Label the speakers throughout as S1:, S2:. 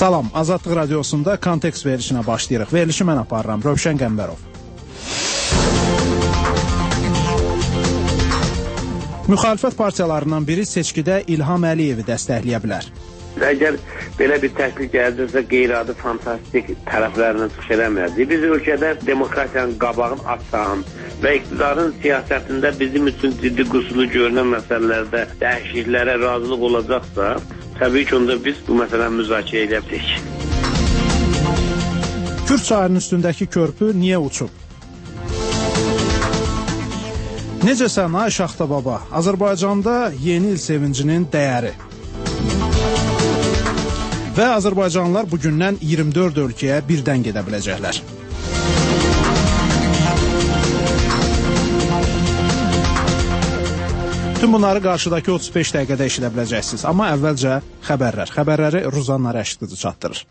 S1: Salam, Azadlıq Radiosunda kontekst verilişinə başlayırıq. Verilişi mən aparıram, Rövşən Qəmbərov. Müxalifət partiyalarından biri seçkidə İlham Əliyevi dəstəkləyə bilər.
S2: Əgər belə bir təklif gəldirsə, qeyri-adi fantastik tərəflərindən çıxış eləməyəcək. Biz ölkədə demokratiyanın qabağını açan və iqtidarın siyasətində bizim üçün ciddi qüsurlu görünən məsələlərdə dəyişikliklərə razılıq olacaqsa, təbii ki, onda biz bu məsələni müzakirə edə bilərik.
S1: Kür çayının üstündəki körpü niyə uçub? Necəsən ay Şaxta baba? Azərbaycanda yeni il sevincinin dəyəri. Və Azərbaycanlılar bugündən 24 ölkəyə birdən gedə biləcəklər. Tüm bunları qarşıdakı 35 dəqiqədə eşidə biləcəksiniz. Amma əvvəlcə xəbərlər. Xəbərləri Ruzanna Rəşidqızı çatdırır.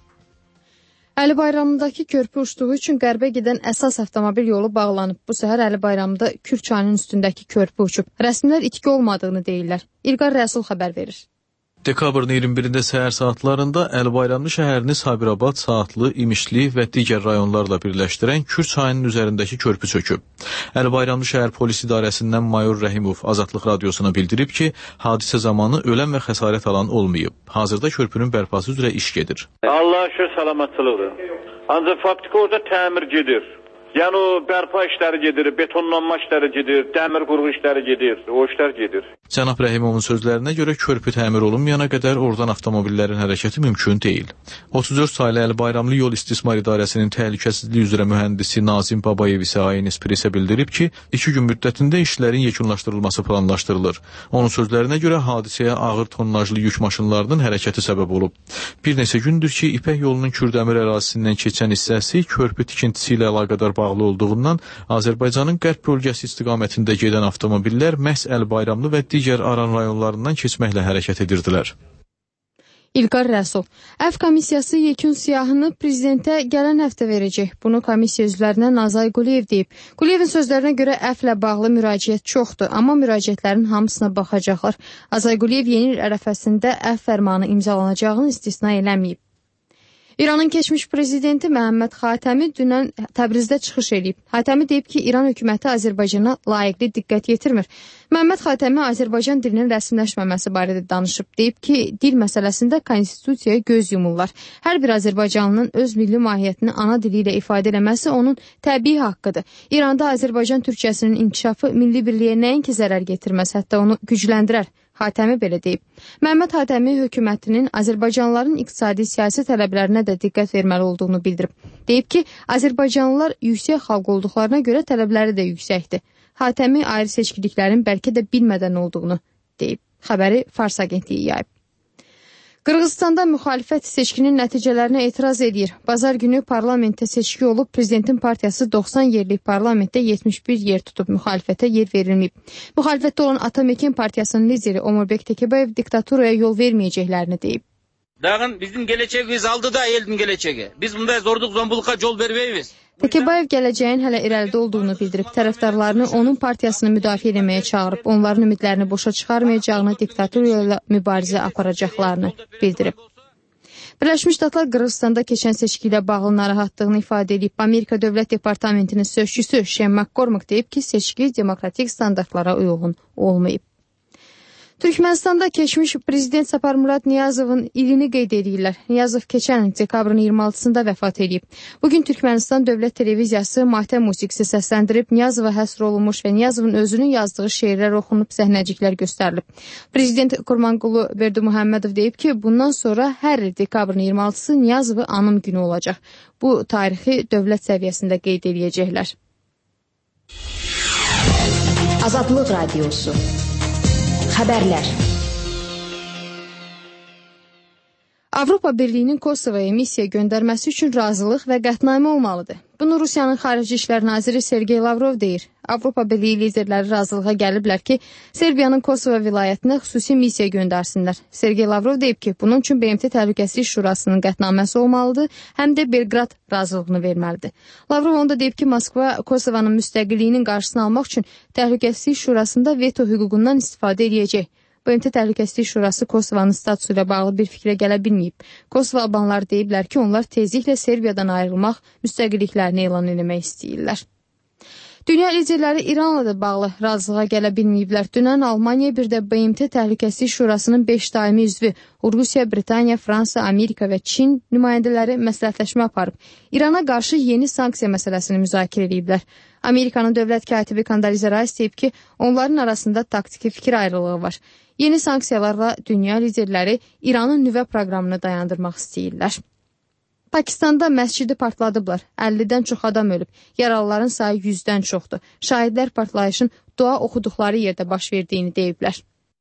S3: Əli Bayramındakı körpü uçduğu üçün qərbə gedən əsas avtomobil yolu bağlanıb. Bu səhər Əli Bayramında Kür çayının üstündəki körpü uçub. Rəsmilər itki olmadığını deyirlər. İlqar Rəsul xəbər verir.
S4: Dekabrın 21-də səhər saatlarında Əli Bayramlı şəhərini Sabirabad, Saatlı, İmişli və digər rayonlarla birləşdirən Kür çayının üzərindəki körpü çöküb. Əli Bayramlı şəhər polis idarəsindən Mayor Rəhimov Azadlıq Radiosuna bildirib ki, hadisə zamanı ölən və xəsarət alan olmayıb. Hazırda körpünün bərpası üzrə iş gedir.
S5: Allah'a şükür salamatçılığı. Ancaq faktiki orada təmir gedir. Yəni o bərpa işləri gedir, betonlanma işləri gedir, dəmir qurğu işləri gedir, o işlər gedir.
S4: Cənab Rəhimovun sözlərinə görə körpü təmir olunmayana qədər oradan avtomobillərin hərəkəti mümkün deyil. 34 saylı Əli Bayramlı Yol İstismar İdarəsinin təhlükəsizlik üzrə mühəndisi Nazim Babayev isə ANS Pressə bildirib ki, 2 gün müddətində işlərin yekunlaşdırılması planlaşdırılır. Onun sözlərinə görə hadisəyə ağır tonnajlı yük maşınlarının hərəkəti səbəb olub. Bir neçə gündür ki, İpək yolunun Kürdəmir ərazisindən keçən hissəsi körpü tikintisi ilə əlaqədar bağlı olduğundan Azərbaycanın qərb bölgəsi istiqamətində gedən avtomobillər məhz Əli Bayramlı və digər Aran rayonlarından keçməklə hərəkət edirdilər.
S3: İlqar Rəsul. Əf komissiyası yekun siyahını prezidentə gələn həftə verəcək. Bunu komissiya üzvlərinə Nazay Quliyev deyib. Quliyevin sözlərinə görə əflə bağlı müraciət çoxdur, amma müraciətlərin hamısına baxacaqlar. Nazay Quliyev yeni il ərəfəsində əf fərmanı imzalanacağını istisna eləməyib. İranın keçmiş prezidenti Məhəmməd Xatəmi dünən Təbrizdə çıxış edib. Xatəmi deyib ki, İran hökuməti Azərbaycana layiqli diqqət yetirmir. Məhəmməd Xatəmi Azərbaycan dilinin rəsmiləşməməsi barədə danışıb. Deyib ki, dil məsələsində konstitusiyaya göz yumurlar. Hər bir Azərbaycanlının öz milli mahiyyətini ana dili ilə ifadə eləməsi onun təbii haqqıdır. İranda Azərbaycan türkçəsinin inkişafı milli birliyə nəinki zərər getirməz, hətta onu gücləndirər. Xatəmi belə deyib. Məhəmməd Xatəmi hökumətinin Azərbaycanlıların iqtisadi siyasi tələblərinə də diqqət verməli olduğunu bildirib. Deyib ki, Azərbaycanlılar yüksək xalq olduqlarına görə tələbləri də yüksəkdir. Xatəmi ayrı seçkiliklərin bəlkə də bilmədən olduğunu deyib. Xəbəri Fars agentliyi yayıb. Qırğızstanda müxalifət seçkinin nəticələrinə etiraz edir. Bazar günü parlamentdə seçki olub, prezidentin partiyası 90 yerlik parlamentdə 71 yer tutub, müxalifətə yer verilməyib. Müxalifətdə olan Atamekin partiyasının lideri Omurbek Tekebayev diktaturaya yol verməyəcəklərini deyib.
S6: Dağın bizim gələcəyimiz aldı da elin gələcəyi. Biz bunda zorluq zombuluğa yol verməyimiz.
S3: Tekebayev gələcəyin hələ irəlidə olduğunu bildirib, tərəfdarlarını onun partiyasını müdafiə etməyə çağırıb, onların ümidlərini boşa çıxarmayacağını, diktatoriya ilə mübarizə aparacaqlarını bildirib. Birləşmiş Ştatlar Qırğızstanda keçən seçki ilə bağlı narahatlığını ifadə edib. Amerika Dövlət Departamentinin sözçüsü Shane McCormick deyib ki, seçki demokratik standartlara uyğun olmayıb. Türkmenistanda keçmiş prezident Sapar Murad Niyazovun ilini qeyd edirlər. Niyazov keçən dekabrın 26-sında vəfat edib. Bugün Türkmenistan Dövlət Televiziyası matəm musiqisi səsləndirib, Niyazova həsr olunmuş və Niyazovun özünün yazdığı şeirlər oxunub, səhnəciklər göstərilib. Prezident Kurmanqulu Berdimuhamedov deyib ki, bundan sonra hər il dekabrın 26-sı Niyazovu anım günü olacaq. Bu tarixi dövlət səviyyəsində qeyd edəcəklər.
S7: Azadlıq Radiosu. Xəbərlər.
S3: Avropa Birliyinin Kosovaya missiya göndərməsi üçün razılıq və qətnamə olmalıdır. Bunu Rusiyanın Xarici İşlər Naziri Sergey Lavrov deyir. Avropa Birliyi liderləri razılığa gəliblər ki, Serbiyanın Kosova vilayətinə xüsusi missiya göndərsinlər. Sergey Lavrov deyib ki, bunun üçün BMT Təhlükəsizlik Şurasının qətnaməsi olmalıdır, həm də Belqrad razılığını verməlidir. Lavrov onu da deyib ki, Moskva Kosovanın müstəqilliyinin qarşısını almaq üçün Təhlükəsizlik Şurasında veto hüququndan istifadə edəcək. BMT Təhlükəsizlik Şurası Kosovanın statusu ilə bağlı bir fikrə gələ bilməyib. Kosovo albanlar deyiblər ki, onlar tezliklə Serbiyadan ayrılmaq, müstəqilliklərini elan etmək istəyirlər. Dünya liderləri İranla da bağlı razılığa gələ bilməyiblər. Dünən Almaniya bir də BMT Təhlükəsizlik Şurasının 5 daimi üzvü Rusiya, Britaniya, Fransa, Amerika və Çin nümayəndələri məsləhətləşmə aparıb. İrana qarşı yeni sanksiya məsələsini müzakirə ediblər. Amerikanın dövlət katibi Condoleezza Rice deyib ki, onların arasında taktiki fikir ayrılığı var. Yeni sanksiyalarla dünya liderləri İranın nüvə proqramını dayandırmaq istəyirlər. Pakistanda məscidi partladıblar. 50-dən çox adam ölüb. Yaralıların sayı 100-dən çoxdur. Şahidlər partlayışın dua oxuduqları yerdə baş verdiyini deyiblər.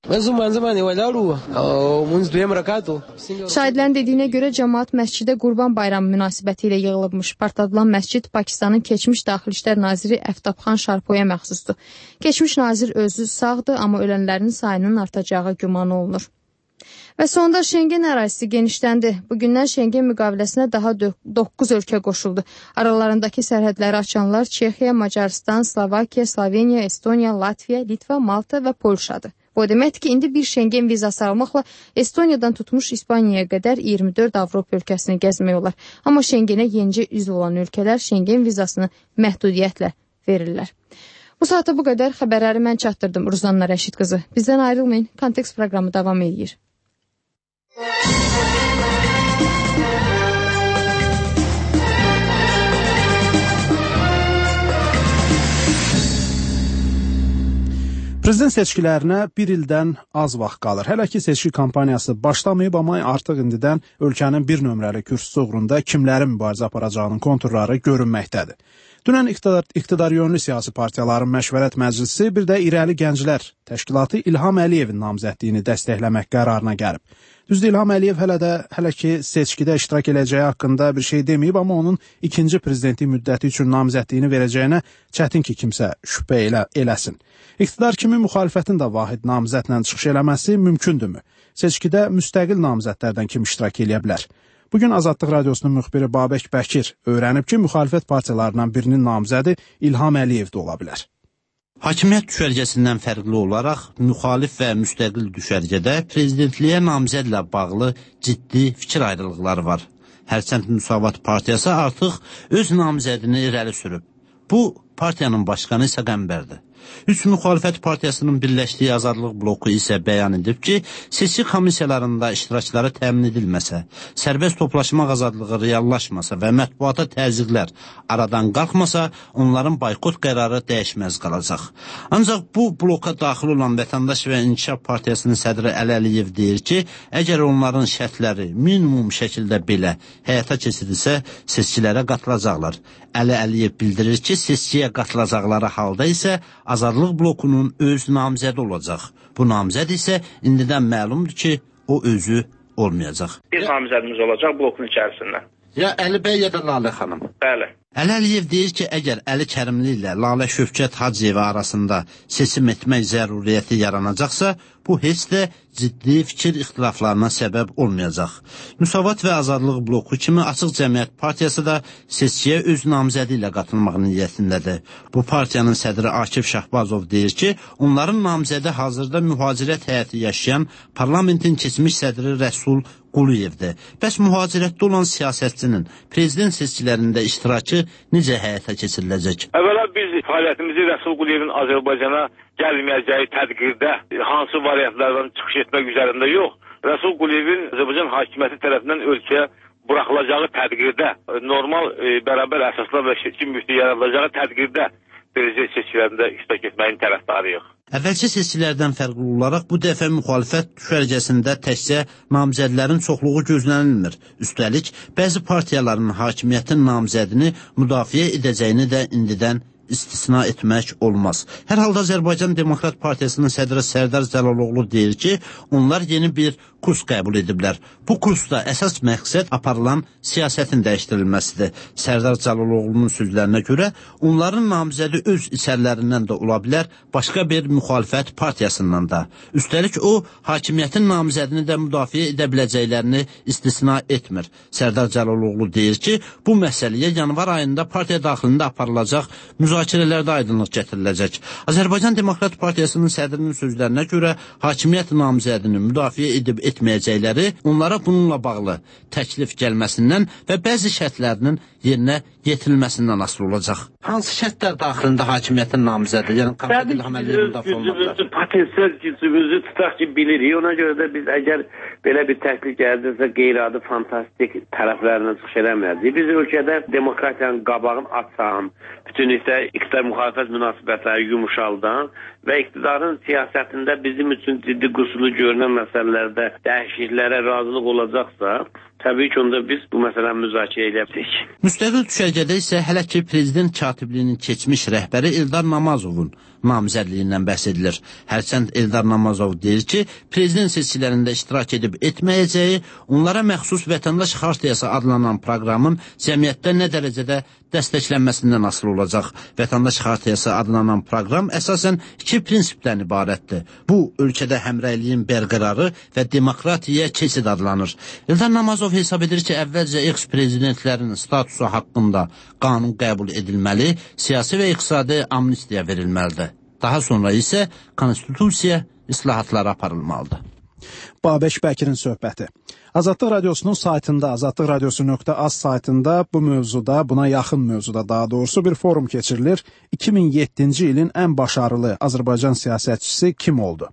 S3: Şahidlərin dediyinə görə cəmaat məscidə Qurban Bayramı münasibəti ilə yığılıbmış. Partladılan məscid Pakistanın keçmiş Daxili İşlər naziri Əftabxan Şarpoya məxsusdur. Keçmiş nazir özü sağdır, amma ölənlərin sayının artacağı güman olunur. Və sonda Şengen ərazisi genişləndi. Bugündən Şengen müqaviləsinə daha 9 ölkə qoşuldu. Aralarındakı sərhədləri açanlar Çexiya, Macaristan, Slovakiya, Sloveniya, Estoniya, Latviya, Litva, Malta və Polşadır. Bu deməkdir ki, indi bir Şengen vizası almaqla Estoniyadan tutmuş İspaniyaya qədər 24 Avropa ölkəsini gəzmək olar. Amma Şengenə yenicə üzv olan ölkələr Şengen vizasını məhdudiyyətlə verirlər. Bu saata bu qədər xəbərləri mən çatdırdım. Ruzanna Rəşid qızı. Bizdən ayrılmayın. Kontekst proqramı davam edir.
S1: Prezident seçkilərinə bir ildən az vaxt qalır. Hələ ki seçki kampaniyası başlamayıb, amma artıq indidən ölkənin bir nömrəli kürsüsü uğrunda kimlərin mübarizə aparacağının konturları görünməkdədir. Dünən iqtidar yönlü siyasi partiyaların məşvərət məclisi bir də İrəli Gənclər Təşkilatı İlham Əliyevin namizədliyini dəstəkləmək qərarına gəlib. Düzdür, İlham Əliyev hələ ki seçkidə iştirak edəcəyi haqqında bir şey deməyib, amma onun ikinci prezidentlik müddəti üçün namizədliyini verəcəyinə çətin ki kimsə şübhə eləsin. İqtidar kimi müxalifətin də vahid namizədlə çıxış eləməsi mümkündürmü? Seçkidə müstəqil namizədlərdən kim iştirak edə bilər? Bugün Azadlıq Radiosunun müxbiri Babək Bəkir öyrənib ki, müxalifət partiyalarından birinin namizədi İlham Əliyev də ola bilər.
S8: Hakimiyyət düşərgəsindən fərqli olaraq müxalif və müstəqil düşərgədə prezidentliyə namizədlə bağlı ciddi fikir ayrılıqları var. Hərçənd Müsavat Partiyası artıq öz namizədini irəli sürüb. Bu, partiyanın başqanı isə Qəmbərdir. Üç müxalifət partiyasının birləşdiyi Azadlıq bloku isə bəyan edib ki, seçki komissiyalarında iştirakçıları təmin edilməsə, sərbəst toplaşmaq azadlığı reallaşmasa və mətbuata təzyiqlər aradan qalxmasa, onların boykot qərarı dəyişməz qalacaq. Ancaq bu bloka daxil olan Vətəndaş və İnkişaf Partiyasının sədri Əli Əliyev deyir ki, əgər onların şərtləri minimum şəkildə belə həyata keçirilsə, seçkilərə qatılacaqlar. Əli Əliyev bildirir ki, seçkiyə qatılacaqları halda isə Azadlıq blokunun öz namizədi olacaq. Bu namizəd isə indidən məlumdur ki, o özü olmayacaq.
S9: Bir namizədimiz olacaq blokun içərisində.
S8: Ya Əli bəy, ya da Lalə xanım.
S9: Bəli.
S8: Əli Əliyev deyir ki, əgər Əli Kərimli ilə Lalə Şövkət Hacıyeva arasında seçim etmək zəruriyyəti yaranacaqsa, bu heç də ciddi fikir ixtilaflarına səbəb olmayacaq. Müsavat və Azadlıq bloku kimi Açıq Cəmiyyət Partiyası da seçkiyə öz namizədi ilə qatılmaq niyyətindədir. Bu partiyanın sədri Akif Şahbazov deyir ki, onların namizədi hazırda mühacirət həyatı yaşayan parlamentin keçmiş sədri Rəsul Quliyevdir. Bəs mühacirətdə olan siyasətçinin prezident seçkilərində iştirakı necə həyata keçiriləcək?
S5: Əvvəla biz fəaliyyətimizi Rəsul Quliyevin Azərbaycana gəlməyəcəyi tədqirdə hansı variantlardan çıxış etmək üzərində yox, Rəsul Quliyevin Azərbaycan hakimiyyəti tərəfindən ölkəyə buraxılacağı tədqirdə, normal bərabər əsaslar və seçki mühiti yaradacağı tədqirdə prezident seçkilərində iştirak etməyin tərəfdarıyıq.
S8: Əvvəlki seçkilərdən fərqli olaraq bu dəfə müxalifət düşərgəsində təkcə namizədlərin çoxluğu gözlənilmir. Üstəlik, bəzi partiyaların hakimiyyətin namizədini müdafiə edəcəyini də indidən istisna etmək olmaz. Hər halda Azərbaycan Demokrat Partiyasının sədri Sərdar Cəlaloğlu deyir ki, onlar yeni bir kurs qəbul ediblər. Bu kursda əsas məqsəd aparılan siyasətin dəyişdirilməsidir. Sərdar Cəlaloğlu'nun sözlərinə görə onların namizədi öz içərilərindən də ola bilər, başqa bir müxalifət partiyasından da. Üstəlik o, hakimiyyətin namizədini də müdafiə edə biləcəklərini istisna etmir. Sərdar Cəlaloğlu deyir ki, bu məsələyə yanvar ayında partiya daxilində aparılacaq müzakirə müzakirələrdə aydınlıq gətiriləcək. Azərbaycan Demokrat Partiyasının sədrinin sözlərinə görə hakimiyyət namizədini müdafiə edib etməyəcəkləri onlara bununla bağlı təklif gəlməsindən və bəzi şərtlərinin yerinə yetirilməsindən asılı olacaq. Hansı şərtlər daxilində hakimiyyətin namizədi, yəni konkret İlham Əliyev müdafiə olunacaq?
S2: Potensial gücümüzü tutaq ki, bilirik. Ona görə də biz əgər belə bir təklif gəldirsə qeyri-adi fantastik tərəflərindən çıxış eləməyəcəyik. Biz ölkədə demokratiyanın qabağını açan, bütünlükdə iqtidar müxalifət münasibətləri yumuşaldan və iqtidarın siyasətində bizim üçün ciddi qüsurlu görünən məsələlərdə dəyişikliklərə razılıq olacaqsa, təbii ki, onda biz bu məsələni müzakirə edəcəyik.
S8: Müstəqil düşərgədə isə hələ ki prezident katibliyinin keçmiş rəhbəri Eldar Namazovun namizədliyindən bəhs edilir. Hərçənd Eldar Namazov deyir ki, prezident seçkilərində iştirak edib etməyəcəyi onlara məxsus vətəndaş xartiyası adlanan proqramın cəmiyyətdə nə dərəcədə dəstəklənməsindən asılı olacaq. Vətəndaş xartiyası adlanan proqram əsasən iki prinsipdən ibarətdir. Bu, ölkədə həmrəyliyin bərqərarı və demokratiyaya keçid adlanır. Eldar Namazov hesab edir ki, əvvəlcə eks-prezidentlərin statusu haqqında qanun qəbul edilməli, siyasi və iqtisadi amnistiya verilməlidir. Daha sonra isə konstitusiya islahatları aparılmalıdır.
S1: Babək Bəkirin söhbəti. Azadlıq Radiosunun saytında, azadlıqradiosu.az saytında bu mövzuda, buna yaxın mövzuda daha doğrusu bir forum keçirilir. 2007-ci ilin ən başarılı Azərbaycan siyasətçisi kim oldu?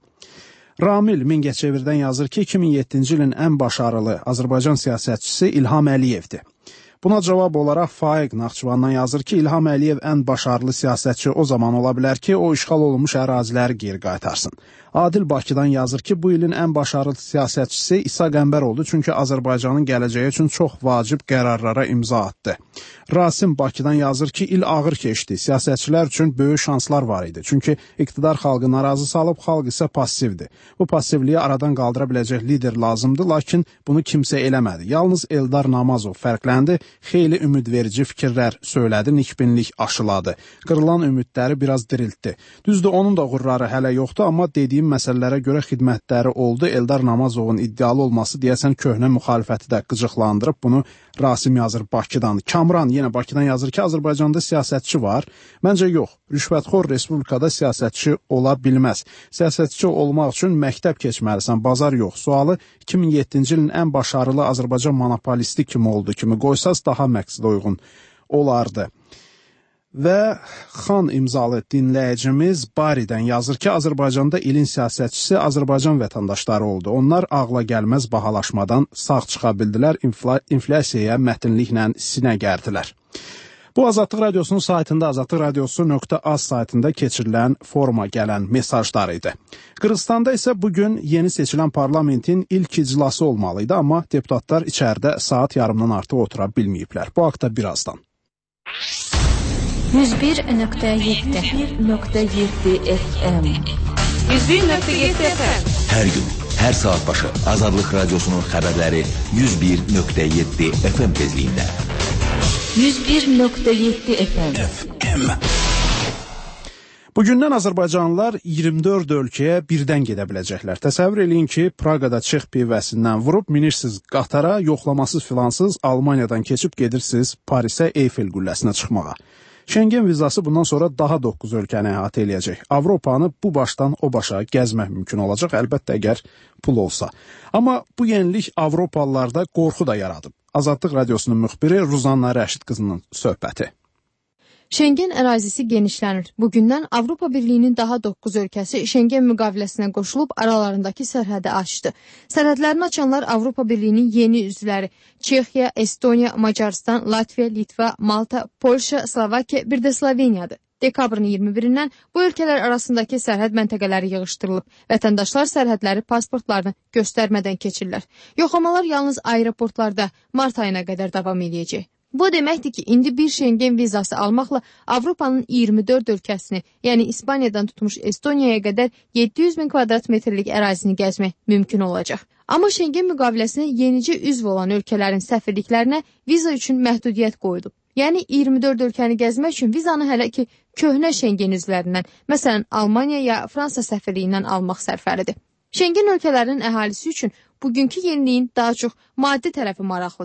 S1: Ramil Mingəçevirdən yazır ki, 2007-ci ilin ən başarılı Azərbaycan siyasətçisi İlham Əliyevdir. Buna cavab olaraq Faiq Naxçıvandan yazır ki, İlham Əliyev ən başarılı siyasətçi o zaman ola bilər ki, o işğal olunmuş əraziləri geri qaytarsın. Adil Bakıdan yazır ki, bu ilin ən başarılı siyasətçisi İsa Qəmbər oldu, çünki Azərbaycanın gələcəyi üçün çox vacib qərarlara imza atdı. Rasim Bakıdan yazır ki, il ağır keçdi, siyasətçilər üçün böyük şanslar var idi, çünki iqtidar xalqı narazı salıb, xalq isə passivdir. Bu passivliyi aradan qaldıra biləcək lider lazımdır, lakin bunu kimsə eləmədi. Yalnız Eldar Namazov fərqləndi, xeyli ümidverici fikirlər söylədi, nikbinlik aşıladı. Qırılan ümidləri biraz diriltdi. Düzdür, onun da uğurları hələ yoxdur, amma dediyim məsələlərə görə xidmətləri oldu. Eldar Namazovun iddialı olması deyəsən köhnə müxalifəti də qıcıqlandırıb. Bunu Rasim yazır Bakıdan. Kamran yenə Bakıdan yazır ki, Azərbaycanda siyasətçi var. Məncə yox. Rüşvətxor respublikada siyasətçi ola bilməz. Siyasətçi olmaq üçün məktəb keçməlisən, bazar yox. Sualı 2007-ci ilin ən başarılı Azərbaycan monopolisti kim oldu kimi qoysaz daha məqsədə uyğun olardı. Və Xan imzalı dinləyicimiz Baridən yazır ki, Azərbaycanda ilin siyasətçisi Azərbaycan vətəndaşları oldu. Onlar ağla gəlməz bahalaşmadan sağ çıxa bildilər, inflyasiyaya mətinliklə sinə gərdilər. Bu Azadlıq Radiosunun saytında, azadlıqradiosu.az saytında keçirilən foruma gələn mesajlar idi. Qırğızstanda isə bugün yeni seçilən parlamentin ilk iclası olmalıydı, amma deputatlar içəridə saat yarımdan artıq otura bilməyiblər. Bu haqda birazdan.
S7: 101.7 FM
S10: 101.7 FM
S11: Hər gün, hər saat başı Azadlıq Radiosunun xəbərləri 101.7 FM tezliyində.
S7: 101.7 FM.
S1: Bugündən Azərbaycanlılar 24 ölkəyə birdən gedə biləcəklər. Təsəvvür eləyin ki, Praqada Çex pivəsindən vurub minirsiniz qatara, yoxlamasız filansız Almaniyadan keçib gedirsiniz Parisə Eyfel qülləsinə çıxmağa. Şengen vizası bundan sonra daha 9 ölkəni əhatə eləyəcək. Avropanı bu başdan o başa gəzmək mümkün olacaq, əlbəttə əgər pul olsa. Amma bu yenilik Avropalılarda qorxu da yaradıb. Azadlıq Radiosunun müxbiri Ruzanna Rəşid qızının söhbəti.
S3: Şengen ərazisi genişlənir. Bugündən Avropa Birliyinin daha 9 ölkəsi Şengen müqaviləsinə qoşulub aralarındakı sərhədi açdı. Sərhədlərini açanlar Avropa Birliyinin yeni üzvləri Çexiya, Estoniya, Macarıstan, Latviya, Litva, Malta, Polşa, Slovakiya, bir də Sloveniyadır. Dekabrın 21-dən bu ölkələr arasındakı sərhəd məntəqələri yığışdırılıb. Vətəndaşlar sərhədləri pasportlarını göstərmədən keçirlər. Yoxlamalar yalnız aeroportlarda mart ayına qədər davam edəcək. Bu deməkdir ki, indi bir Şengen vizası almaqla Avropanın 24 ölkəsini, yəni İspaniyadan tutmuş Estoniyaya qədər 700 min kvadrat metrlik ərazini gəzmək mümkün olacaq. Amma Şengen müqaviləsinə yenicə üzv olan ölkələrin səfirliklərinə viza üçün məhdudiyyət qoyulub. Yəni 24 ölkəni gəzmək üçün vizanı hələ ki köhnə Şengen üzvlərindən, məsələn Almaniya ya Fransa səfirliyindən almaq sərfəlidir. Şengen ölkələrinin əhalisi üçün bugünkü yeniliyin daha çox maddi tərəfi maraqlıdır.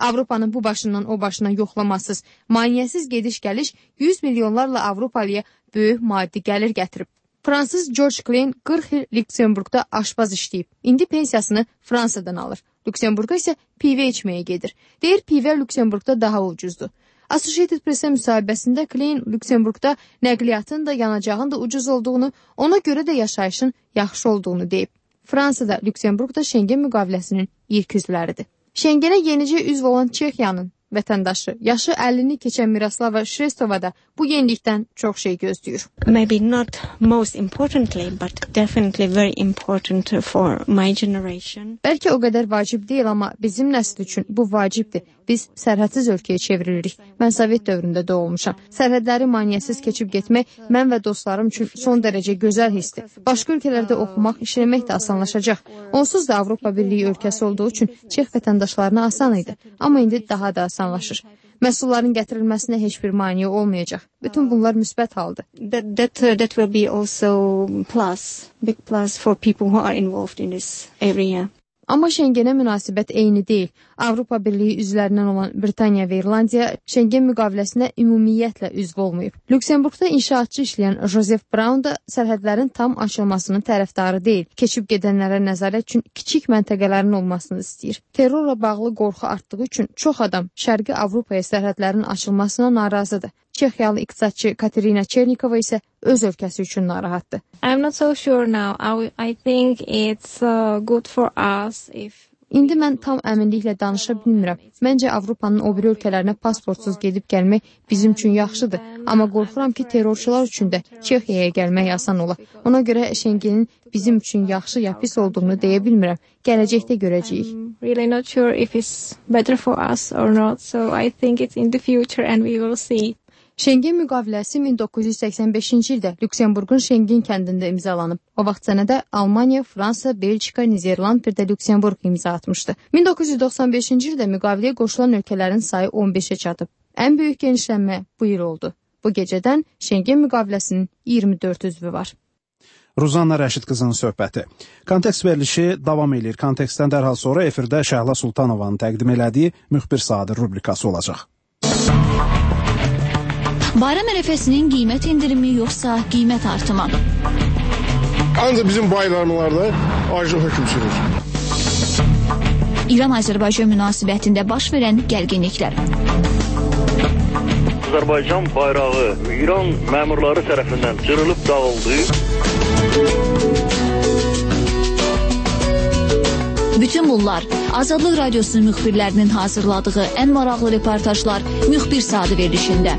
S3: Avropanın bu başından o başına yoxlamasız, maneəsiz gediş-gəliş 100 milyonlarla Avropalıya böyük maddi gəlir gətirib. Fransız George Klein 40 il Lüksemburqda aşpaz işləyib. İndi pensiyasını Fransadan alır. Lüksemburqa isə pivə içməyə gedir. Deyir, pivə Lüksemburqda daha ucuzdur. Associated Press-ə müsahibəsində Klein Lüksemburqda nəqliyyatın da yanacağın da ucuz olduğunu, ona görə də yaşayışın yaxşı olduğunu deyib. Fransada Lüksemburqda Şengen müqaviləsinin ilk üzvləridir. Şengenə yenicə üzv olan Çexiyanın vətəndaşı, yaşı 50-ni keçən Miroslava Şrestova da bu yenilikdən çox şey gözləyir.
S12: Maybe not most importantly, but definitely very important for my generation.
S3: Bəlkə o qədər vacib deyil, amma bizim nəsil üçün bu vacibdir. Biz sərhədsiz ölkəyə çevrilirik. Mən Sovet dövründə doğulmuşam. Sərhədləri maneəsiz keçib getmək mən və dostlarım üçün son dərəcə gözəl hissdir. Başqa ölkələrdə oxumaq, işləmək də asanlaşacaq. Onsuz da Avropa Birliyi ölkəsi olduğu üçün Çex vətəndaşlarına asan idi. Amma indi daha da asanlaşır. Məhsulların gətirilməsinə heç bir maneə olmayacaq. Bütün bunlar müsbət haldır.
S12: That will be also big plus for people who are involved in this area.
S3: Amma Şengenə münasibət eyni deyil. Avropa Birliyi üzvlərindən olan Britaniya və İrlandiya Şengen müqaviləsinə ümumiyyətlə üzv olmayıb. Lüksemburqda inşaatçı işləyən Joseph Brown da sərhədlərin tam açılmasının tərəfdarı deyil. Keçib gedənlərə nəzarət üçün kiçik məntəqələrin olmasını istəyir. Terrorla bağlı qorxu artdığı üçün çox adam Şərqi Avropaya sərhədlərin açılmasına narazıdır. Çexiyalı iqtisadçı Katerina Çernikova isə öz ölkəsi üçün narahatdır.
S12: I'm not so sure now. I think it's good for us if
S3: İndi mən tam əminliklə danışa bilmirəm. Məncə Avropanın o biri ölkələrinə pasportsuz gedib gəlmək bizim üçün yaxşıdır. Amma qorxuram ki, terrorçular üçün də Çexiyaya gəlmək asan ola. Ona görə Şengenin bizim üçün yaxşı ya pis olduğunu deyə bilmirəm. Gələcəkdə görəcəyik.
S12: I'm really not sure if it's better for us or not. So I think it's in the future and we will see.
S3: Şengen müqaviləsi 1985-ci ildə Lüksemburqun Şengen kəndində imzalanıb. O vaxt sənədə Almaniya, Fransa, Belçika, Nizerland, bir də Lüksemburq imza atmışdı. 1995-ci ildə müqaviləyə qoşulan ölkələrin sayı 15-ə çatıb. Ən böyük genişlənmə bu il oldu. Bu gecədən Şengen müqaviləsinin 24 üzvü var.
S1: Ruzanna Rəşid qızının söhbəti. Kontekst verilişi davam edir. Kontekstdən dərhal sonra efirdə Şəhla Sultanovanın təqdim elədiyi Müxbir Sadir rubrikası olacaq.
S7: Bayram ərəfəsinin qiymət indirimi yoxsa qiymət artımı?
S13: Ancaq bizim bayramlarda acı hökm sürür.
S7: İran-Azərbaycan münasibətində baş verən gərginliklər.
S14: Azərbaycan bayrağı İran məmurları tərəfindən cırılıb dağıldı.
S7: Bütün bunlar Azadlıq Radiosunun müxbirlərinin hazırladığı ən maraqlı reportajlar Müxbir Sadir verilişində.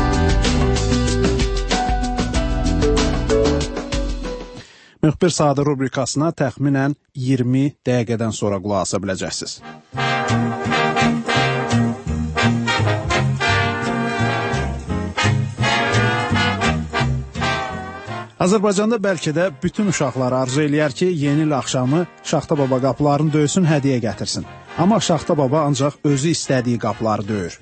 S1: Müxbir Sadir rubrikasına təxminən 20 dəqiqədən sonra qulaq asa biləcəksiniz. Azərbaycanda bəlkə də bütün uşaqlar arzu eləyər ki, yeni il axşamı Şaxta Baba qapılarını döysün, hədiyyə gətirsin. Amma Şaxta Baba ancaq özü istədiyi qapıları döyür.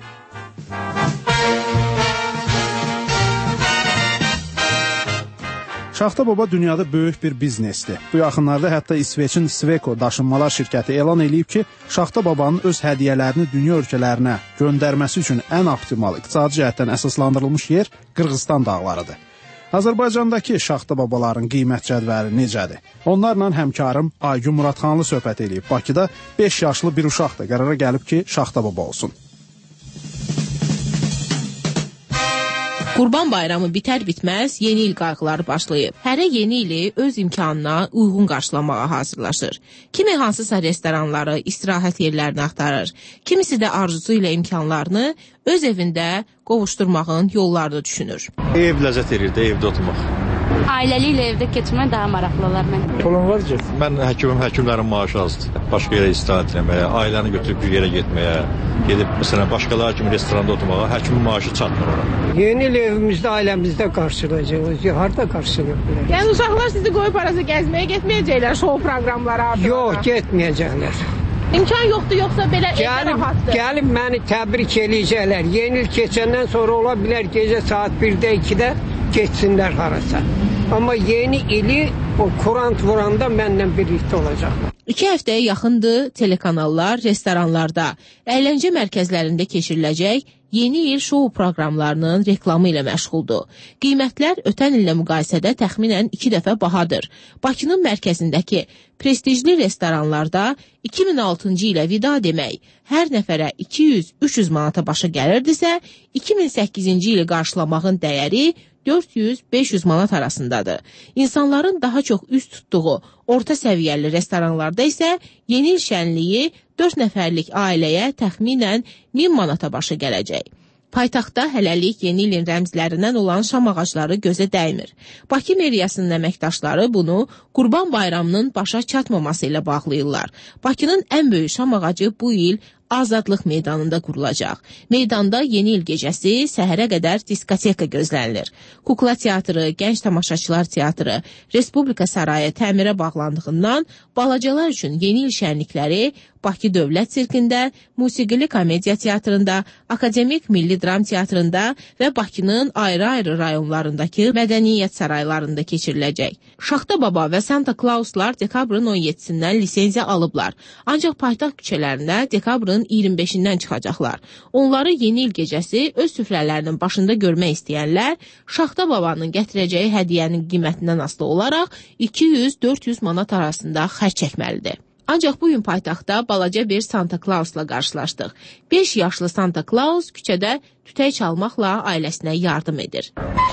S1: Şaxta Baba dünyada böyük bir biznesdir. Bu yaxınlarda hətta İsveçin Sweco daşınmalar şirkəti elan eləyib ki, Şaxta Babanın öz hədiyyələrini dünya ölkələrinə göndərməsi üçün ən optimal iqtisadi cəhətdən əsaslandırılmış yer Qırğızstan dağlarıdır. Azərbaycandakı Şaxta Babaların qiymət cədvəli necədir? Onlarla həmkarım Aygün Muradxanlı söhbət eləyib. Bakıda 5 yaşlı bir uşaq da qərara gəlib ki, Şaxta Baba olsun.
S15: Qurban bayramı bitər-bitməz yeni il qayğıları başlayıb. Hərə yeni ili öz imkanına uyğun qarşılamağa hazırlaşır. Kimi hansısa restoranları, istirahət yerlərini axtarır. Kimisi də arzusu ilə imkanlarını öz evində qovuşturmağın yollarını düşünür.
S16: Ev ləzzət edir də, evdə oturmaq.
S17: Ailəliklə evdə keçmək daha maraqlı olar mən.
S16: Pulun var ki? Mən həkimlərin maaşı azdır. Başqa yerə istirahət etməyə, ailəni götürüb bir yerə getməyə, gedib məsələn başqaları kimi restoranda oturmağa, həkimin maaşı çatmır ora.
S18: Yeni il evimizdə, ailəmizdə qarşılayacağıq. Harda qarşılayacaqlar?
S10: Yəni uşaqlar sizi qoyub arası gəzməyə getməyəcəklər, şou proqramları artıq.
S18: Yox, getməyəcəklər.
S10: İmkan yoxdur, yoxsa belə evdə rahatdır?
S18: Gəlib məni təbrik eləyəcəklər. Yeni il keçəndən sonra ola bilər gecə saat 1-də, 2-də geçsinlər harasa. Amma yeni ili o kurant vuranda mənlə birlikdə olacaqlar.
S15: 2 həftəyə yaxındır telekanallar, restoranlarda, əyləncə mərkəzlərində keçiriləcək yeni il şou proqramlarının reklamı ilə məşğuldur. Qiymətlər ötən illə müqayisədə təxminən 2 dəfə bahadır. Bakının mərkəzindəki prestijli restoranlarda 2006-cı ilə vida demək hər nəfərə 200-300 manata başa gəlirdisə, 2008-ci ili qarşılamağın dəyəri 400-500 manat arasındadır. İnsanların daha çox üst tutduğu orta səviyyəli restoranlarda isə yeni il şənliyi 4 nəfərlik ailəyə təxminən 1000 manata başa gələcək. Paytaxtda hələlik yeni ilin rəmzlərindən olan şam ağacları gözə dəymir. Bakı meriyasının əməkdaşları bunu Qurban Bayramının başa çatmaması ilə bağlayırlar. Bakının ən böyük şam ağacı bu il Azadlıq meydanında qurulacaq. Meydanda yeni il gecəsi səhərə qədər diskoteka gözlənilir. Kukla teatrı, gənc tamaşaçılar teatrı, Respublika sarayı təmirə bağlandığından balacalar üçün yeni il şənlikləri Bakı Dövlət Sirkində, Musiqili Komediya Teatrında, Akademik Milli Dram Teatrında və Bakının ayrı-ayrı rayonlarındakı mədəniyyət saraylarında keçiriləcək. Şaxta Baba və Santa Clauslar dekabrın 17-sindən lisenziya alıblar. Ancaq paytaxt küçələrində dekabrın 25-dən çıxacaqlar. Onları yeni il gecəsi öz süfrələrinin başında görmək istəyənlər Şaxta Babanın gətirəcəyi hədiyyənin qiymətindən asılı olaraq 200-400 manat arasında xərc çəkməlidir. Ancaq bugün paytaxtda balaca bir Santa Clausla qarşılaşdıq. 5 yaşlı Santa Claus küçədə tütək çalmaqla ailəsinə yardım edir.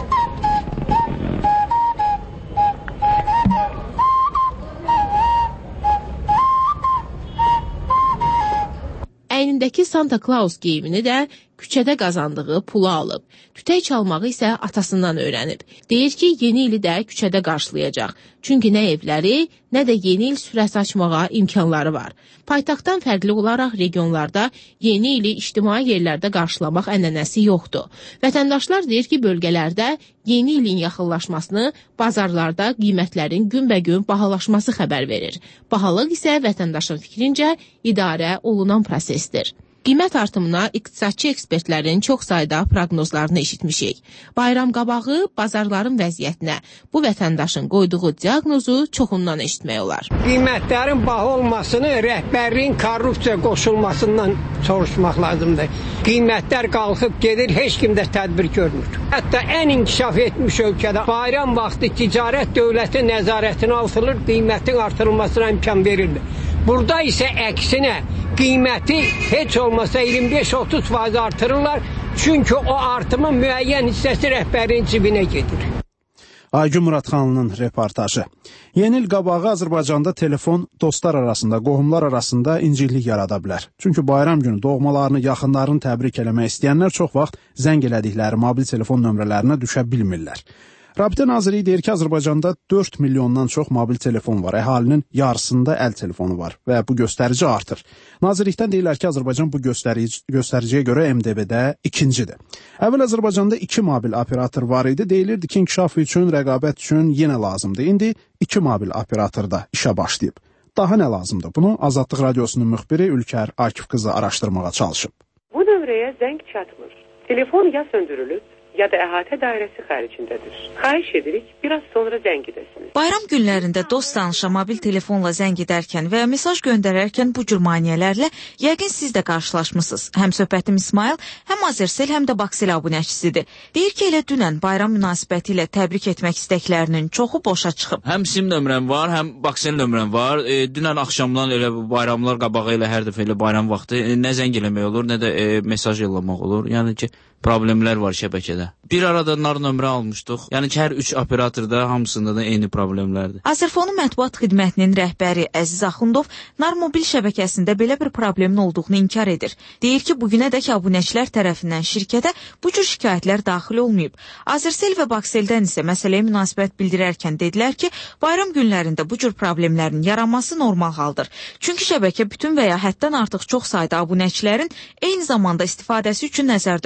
S15: Əynindəki Santa Claus geyimini də küçədə qazandığı pulu alıb. Tütək çalmağı isə atasından öyrənib. Deyir ki, yeni ili də küçədə qarşılayacaq. Çünki nə evləri, nə də yeni il süfrəsi açmağa imkanları var. Paytaxtdan fərqli olaraq regionlarda yeni ili ictimai yerlərdə qarşılamaq ənənəsi yoxdur. Vətəndaşlar deyir ki, bölgələrdə yeni ilin yaxınlaşmasını bazarlarda qiymətlərin günbəgün bahalaşması xəbər verir. Bahalıq isə vətəndaşın fikrincə idarə olunan prosesdir. Qiymət artımına iqtisadçı ekspertlərin çox sayda proqnozlarını eşitmişik. Bayram qabağı bazarların vəziyyətinə bu vətəndaşın qoyduğu diaqnozu çoxundan eşitmək olar.
S18: Qiymətlərin baha olmasını rəhbərliyin korrupsiya qoşulmasından soruşmaq lazımdır. Qiymətlər qalxıb gedir, heç kim də tədbir görmür. Hətta ən inkişaf etmiş ölkədə bayram vaxtı ticarət dövləti nəzarətinə alınır, qiymətin artırılmasına imkan verilir. Burada isə əksinə qiyməti heç olmasa 25-30% artırırlar. Çünki o artımın müəyyən hissəsi rəhbərin cibinə gedir.
S1: Aygün Muradxanlının reportajı. Yeni il qabağı Azərbaycanda telefon dostlar arasında, qohumlar arasında inciklik yarada bilər. Çünki bayram günü doğmalarını, yaxınlarını təbrik eləmək istəyənlər çox vaxt zəng elədikləri mobil telefon nömrələrinə düşə bilmirlər. Rabitə Nazirliyi deyir ki, Azərbaycanda 4 milyondan çox mobil telefon var. Əhalinin yarısında əl telefonu var və bu göstərici artır. Nazirlikdən deyirlər ki, Azərbaycan bu göstəriciyə görə MDB-də ikincidir. Əvvəl Azərbaycanda 2 mobil operator var idi. Deyilirdi ki, inkişaf üçün, rəqabət üçün yenə lazımdır. İndi 2 mobil operator da işə başlayıb. Daha nə lazımdır? Bunu Azadlıq Radiosunun müxbiri Ülkər Akif qızı araşdırmağa çalışıb.
S19: Bu nömrəyə zəng çatmır. Telefon ya söndürülüb, ya da əhatə dairəsi xaricindədir. Xahiş edirik, biraz sonra zəng edəsiniz.
S20: Bayram günlərində dost tanışa mobil telefonla zəng edərkən və ya mesaj göndərərkən bu cür maneələrlə yəqin siz də qarşılaşmısınız. Həm söhbətim İsmail, həm Azersel, həm də Baksel abunəçisidir. Deyir ki, elə dünən bayram münasibəti ilə təbrik etmək istəklərinin çoxu boşa çıxıb.
S6: Həm sim nömrəm var, həm Baksel nömrəm var. Dünən axşamdan elə bayramlar qabağı ilə hər dəfə elə bayram vaxtı nə zəng eləmək olur, nə də mesaj yollamaq olur. Yəni ki, problemlər var şəbəkədə. Bir arada nar nömrə almışdıq. Yəni ki, hər 3 operatorda hamısında da eyni problemlərdir.
S20: Azərfonun mətbuat xidmətinin rəhbəri Əziz Axundov nar mobil şəbəkəsində belə bir problemin olduğunu inkar edir. Deyir ki, bugünədək abunəçilər tərəfindən şirkətə bu cür şikayətlər daxil olmayıb. Azersel və Bakseldən isə məsələyə münasibət bildirərkən dedilər ki, bayram günlərində bu cür problemlərin yaranması normal haldır. Çünki şəbəkə bütün və ya həddən artıq çox sayda abunəçilərin eyni zamanda istifadəsi üçün nəzərdə tutulmur.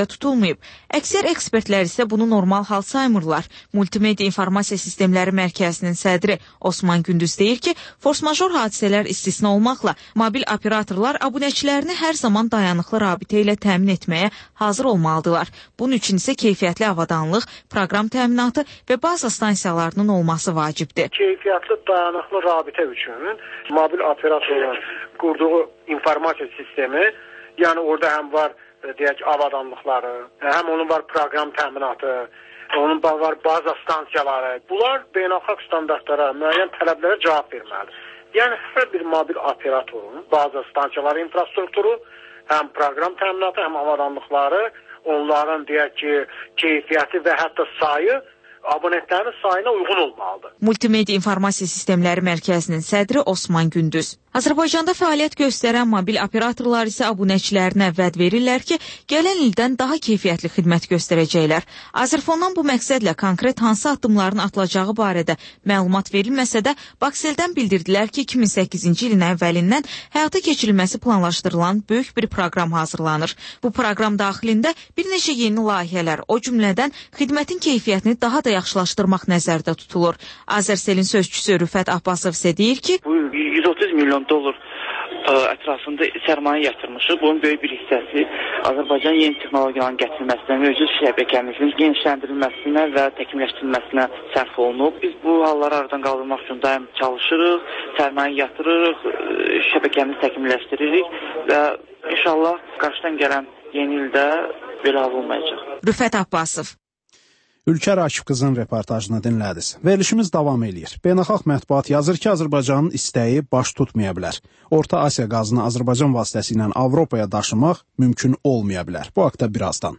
S20: olmayıb. Əksər ekspertlər isə bunu normal hal saymırlar. Multimedia İnformasiya Sistemləri Mərkəzinin sədri Osman Gündüz deyir ki, force-major hadisələr istisna olmaqla mobil operatorlar abunəçilərini hər zaman dayanıqlı rabitə ilə təmin etməyə hazır olmalıdırlar. Bunun üçün isə keyfiyyətli avadanlıq, proqram təminatı və baza stansiyalarının olması vacibdir.
S21: Keyfiyyətli dayanıqlı rabitə üçün mobil operatorların qurduğu informasiya sistemi, yəni orada həm var deyək avadanlıqları, həm onun var proqram təminatı, onun var baza stansiyaları. Bunlar beynəlxalq standartlara, müəyyən tələblərə cavab verməlidir. Yəni hər bir mobil operatorun baza stansiyaları infrastrukturu, həm proqram təminatı, həm avadanlıqları, onların deyək ki, keyfiyyəti və hətta sayı abonentlərin sayına uyğun olmalıdır.
S20: Multimedia İnformasiya Sistemləri Mərkəzinin sədri Osman Gündüz. Azərbaycanda fəaliyyət göstərən mobil operatorlar isə abunəçilərinə vəd verirlər ki, gələn ildən daha keyfiyyətli xidmət göstərəcəklər. Azərfondan bu məqsədlə konkret hansı addımların atılacağı barədə məlumat verilməsə də, Bakseldən bildirdilər ki, 2008-ci ilin əvvəlindən həyata keçirilməsi planlaşdırılan böyük bir proqram hazırlanır. Bu proqram daxilində bir neçə yeni layihələr, o cümlədən xidmətin keyfiyyətini daha da yaxşılaşdırmaq nəzərdə tutulur. Azərselin sözçüsü Rüfət Abbasov isə deyir ki,
S22: bu 130 milyon dollar ətrafında sərmayə yatırmışıq. Bunun böyük bir hissəsi Azərbaycan yeni texnologiyaların gətirilməsinə, mövcud şəbəkəmizin genişləndirilməsinə və təkmilləşdirilməsinə sərf olunub. Biz bu halları aradan qaldırmaq üçün daim çalışırıq, sərmayə yatırırıq, şəbəkəmizi təkmilləşdiririk və inşallah qarşıdan gələn yeni ildə belə hal olmayacaq.
S20: Rüfət Abbasov.
S1: Ülkər Akif qızın reportajını dinlədiniz. Verilişimiz davam edir. Beynəlxalq mətbuat yazır ki, Azərbaycanın istəyi baş tutmaya bilər. Orta Asiya qazını Azərbaycan vasitəsilə Avropaya daşımaq mümkün olmaya bilər. Bu haqda birazdan.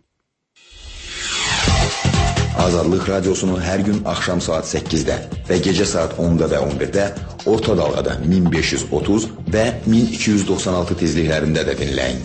S11: Azadlıq Radyosu'nu hər gün axşam saat 8-də və gecə saat 10-da və 11-də orta dalğada 1530 və 1296 tezliklərində də dinləyin.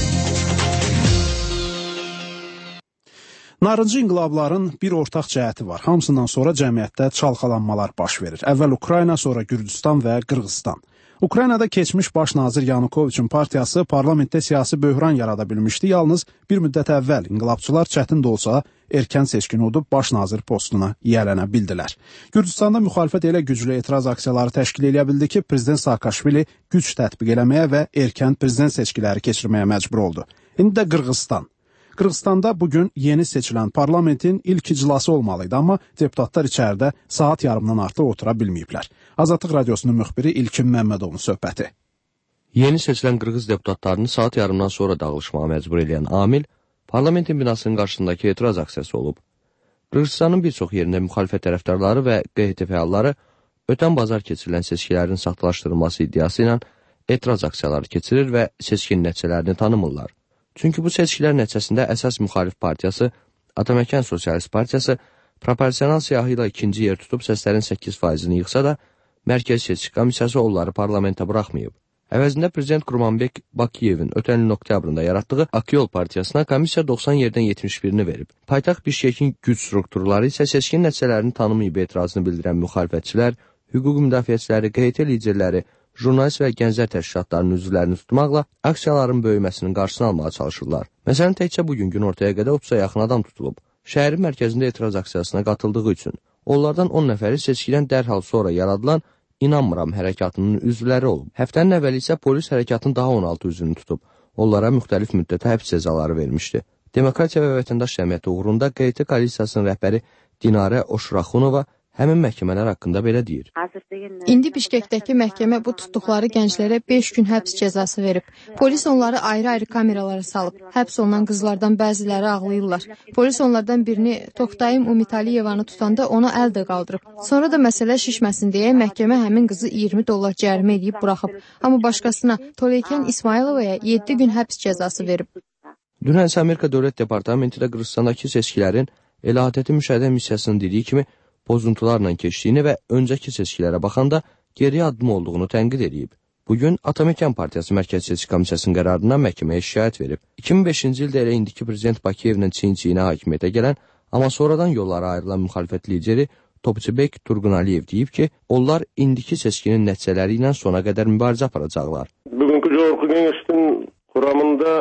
S1: Narıncı inqilabların bir ortaq cəhəti var. Hamısından sonra cəmiyyətdə çalxalanmalar baş verir. Əvvəl Ukrayna, sonra Gürcüstan və Qırğızstan. Ukraynada keçmiş baş nazir Yanukoviçin partiyası parlamentdə siyasi böhran yarada bilmişdi. Yalnız bir müddət əvvəl inqilabçılar çətin də olsa erkən seçkin udub baş nazir postuna yiyələnə bildilər. Gürcüstanda müxalifət elə güclü etiraz aksiyaları təşkil edə bildi ki, prezident Saakashvili güc tətbiq eləməyə və erkən prezident seçkiləri keçirməyə məcbur oldu. İndi də Qırğızstan. Qırğızstanda bugün yeni seçilən parlamentin ilk iclası olmalıydı, amma deputatlar içəridə saat yarımdan artıq otura bilməyiblər. Azadlıq Radyosunun müxbiri İlkin Məmmədovun söhbəti.
S23: Yeni seçilən Qırğız deputatlarını saat yarımdan sonra dağılışmağa məcbur edən amil parlamentin binasının qarşısındakı etiraz aksiyası olub. Qırğızstanın bir çox yerində müxalifət tərəfdarları və QHT fəalları ötən bazar keçirilən seçkilərin saxtalaşdırılması iddiası ilə etiraz aksiyaları keçirir və seçkin nəticələrini tanımırlar. Çünki bu seçkilər nəticəsində əsas müxalif partiyası, Ataməkən Sosialist Partiyası proporsional siyahı ilə ikinci yer tutub səslərin 8%-ni yıxsa da, Mərkəzi Seçki Komissiyası onları parlamentə buraxmayıb. Əvəzində Prezident Qurmanbek Bakiyevin ötən ilin oktyabrında yaratdığı Akyol Partiyasına komissiya 90 yerdən 71-ni verib. Paytaxt Bişkekin güc strukturları isə seçkin nəticələrini tanımayıb etirazını bildirən müxalifətçilər, hüquq müdafiəçiləri, QHT liderləri, jurnalist və gənclər təşkilatlarının üzvlərini tutmaqla aksiyaların böyüməsinin qarşısını almağa çalışırlar. Məsələn, təkcə bugün gün ortaya qədər 30-a yaxın adam tutulub. Şəhərin mərkəzində etiraz aksiyasına qatıldığı üçün. Onlardan 10 nəfəri seçkidən dərhal sonra yaradılan İnanmıram hərəkatının üzvləri olub. Həftənin əvvəli isə polis hərəkatın daha 16 üzvünü tutub. Onlara müxtəlif müddətə həbs cəzaları vermişdi. Demokratiya və Vətəndaş Cəmiyyəti uğrunda QHT koalisiyasının rəhbəri Dinarə Oşraxunova həmin məhkəmələr haqqında belə deyir.
S3: İndi Bişkekdəki məhkəmə bu tutduqları gənclərə 5 gün həbs cəzası verib. Polis onları ayrı-ayrı kameralara salıb. Həbs olunan qızlardan bəziləri ağlayırlar. Polis onlardan birini Toktayım Umitaliyevanı tutanda onu əl də qaldırıb. Sonra da məsələ şişməsin deyə məhkəmə həmin qızı $20 cərimə edib buraxıb. Amma başqasına Toleykən İsmayılovaya 7 gün həbs cəzası verib.
S23: Dünən Amerika Dövlət Departamenti də Qırğızstandakı seçkilərin Elahətəti Müşahidə Missiyasının dediyi kimi pozuntularla keçdiyini və öncəki seçkilərə baxanda geri addım olduğunu tənqid edib. Bugün Ataməkən Partiyası Mərkəzi Seçki Komissiyasının qərarından məhkəməyə şikayət verib. 2005-ci ildə elə indiki prezident Bakiyevlə çiyin-çiyinə hakimiyyətə gələn, amma sonradan yollara ayrılan müxalifət lideri Topçubek Turgunaliyev deyib ki, onlar indiki seçkinin nəticələri ilə sona qədər mübarizə aparacaqlar.
S13: Bugünkü Cumhurbaşkanı Güneş'in kuramında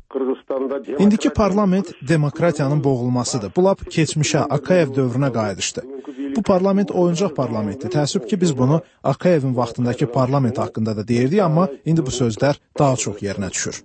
S1: İndiki parlament demokratiyanın boğulmasıdır. Bu lap keçmişə, Akayev dövrünə qayıdışdı. Bu parlament oyuncaq parlamentdir. Təəssüf ki, biz bunu Akayevin vaxtındakı parlament haqqında da deyirdik, amma indi bu sözlər daha çox yerinə düşür.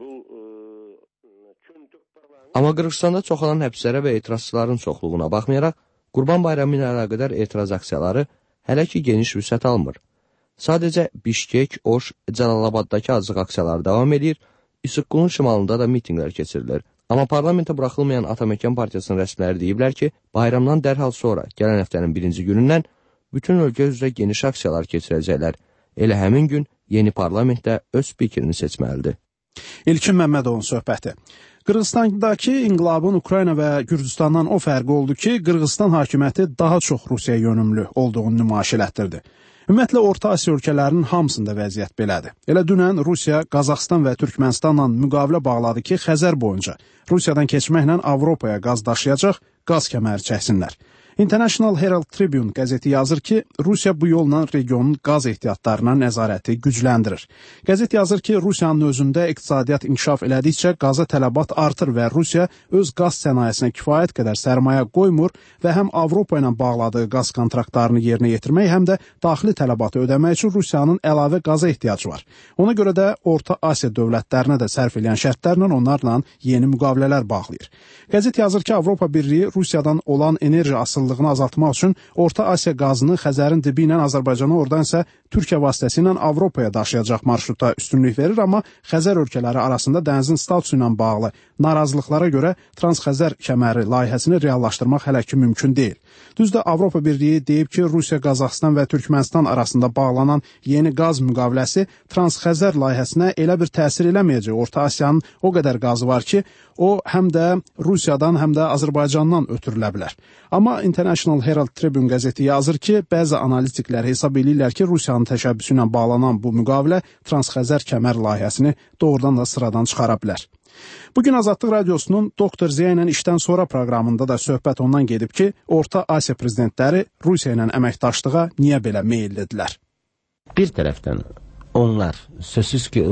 S23: Amma Qırğızstanda çoxalan həbslərə və etirazçıların çoxluğuna baxmayaraq, Qurban Bayramı ilə əlaqədar etiraz aksiyaları hələ ki geniş vüsət almır. Sadəcə Bişkek, Oş, Cəlaləbaddakı azlıq aksiyaları davam edir, İsıqqunun şimalında da mitinqlər keçirilir. Amma parlamentə buraxılmayan Ataməkan Partiyasının rəsmiləri deyiblər ki, bayramdan dərhal sonra, gələn həftənin birinci günündən bütün ölkə üzrə geniş aksiyalar keçirəcəklər. Elə həmin gün yeni parlament də öz fikrini seçməlidir.
S1: İlkin Məmmədovun söhbəti. Qırğızstandakı inqilabın Ukrayna və Gürcüstandan o fərqi oldu ki, Qırğızstan hakimiyyəti daha çox Rusiya yönümlü olduğunu nümayiş elətdirdi. Ümumiyyətlə, Orta Asiya ölkələrinin hamısında vəziyyət belədir. Elə dünən Rusiya, Qazaxstan və Türkmənistanla müqavilə bağladı ki, Xəzər boyunca Rusiyadan keçməklə Avropaya qaz daşıyacaq, qaz kəməri çəksinlər. International Herald Tribune qəzeti yazır ki, Rusiya bu yolla regionun qaz ehtiyatlarına nəzarəti gücləndirir. Qəzet yazır ki, Rusiyanın özündə iqtisadiyyat inkişaf elədikcə qaza tələbat artır və Rusiya öz qaz sənayesinə kifayət qədər sərmayə qoymur və həm Avropa ilə bağladığı qaz kontraktlarını yerinə yetirmək, həm də daxili tələbatı ödəmək üçün Rusiyanın əlavə qaza ehtiyacı var. Ona görə də Orta Asiya dövlətlərinə də sərf edən şərtlərlə onlarla yeni müqavilələr bağlayır. Qəzet yazır ki, Avropa Birliyi Rusiyadan olan enerji asıllığını azaltmaq üçün Orta Asiya qazını Xəzərin dibi ilə Azərbaycana, oradan isə Türkiyə vasitəsilə Avropaya daşıyacaq marşruta üstünlük verir, amma Xəzər ölkələri arasında dənizin statusu ilə bağlı narazılıqlara görə Transxəzər kəməri layihəsini reallaşdırmaq hələ ki mümkün deyil. Düzdür, Avropa Birliyi deyib ki, Rusiya, Qazaxstan və Türkmənistan arasında bağlanan yeni qaz müqaviləsi Transxəzər layihəsinə elə bir təsir eləməyəcək. Orta Asiyanın o qədər qazı var ki, o həm də Rusiyadan, həm də Azərbaycandan ötürülə bilər. Amma International Herald Tribune qəzeti yazır ki, bəzi analitiklər hesab edirlər ki, Rusiyanın təşəbbüsü ilə bağlanan bu müqavilə Transxəzər kəmər layihəsini doğrudan da sıradan çıxara bilər. Bugün Azadlıq Radiosunun Doktor Ziya ilə işdən sonra proqramında da söhbət ondan gedib ki, Orta Asiya prezidentləri Rusiya ilə əməkdaşlığa niyə belə meyillidirlər?
S4: Bir tərəfdən onlar sözsüz ki,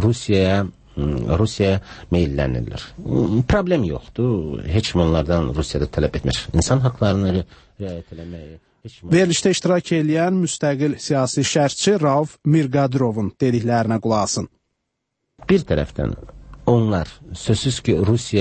S4: Rusiyaya meyillənirlər. Problem yoxdur. Heç kim onlardan Rusiyada tələb etmir. İnsan haqlarını riayət eləməyi.
S1: Verilişdə iştirak edən müstəqil siyasi şərhçi Rauf Mirqadirovun dediklərinə qulaq asın.
S4: Bir tərəfdən onlar sözsüz ki,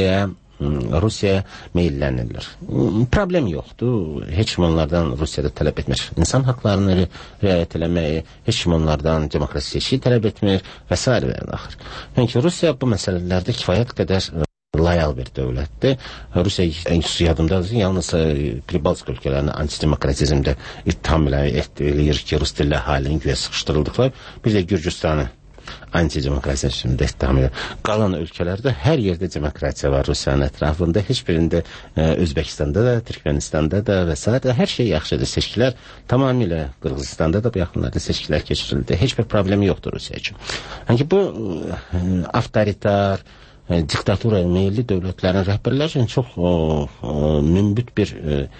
S4: Rusiyaya meyillənirlər. Problem yoxdur. Heç kim onlardan Rusiyada tələb etmir. İnsan haqlarını riayət eləməyi, heç kim onlardan demokrasi seçkiyi tələb etmir və s. və axır. Çünki Rusiya bu məsələlərdə kifayət qədər loyal bir dövlətdir. Rusiya yadımdadır, yalnız Pribalsk ölkələrini antidemokratizmdə ittiham eləyir ki, Rus dilli əhalinin güya sıxışdırıldıqlar. Bir də Gürcüstanı antidemokratizmdə ittiham edir. Qalan ölkələrdə hər yerdə demokratiya var Rusiyanın ətrafında. Heç birində Özbəkistanda da, Türkmenistanda da və s. hər şey yaxşıdır. Seçkilər tamamilə Qırğızstanda da bu yaxınlarda seçkilər keçirildi. Heç bir problemi yoxdur Rusiya üçün. Yəni bu avtoritar, diktaturaya meyilli dövlətlərin rəhbərləri üçün çox mümbit bir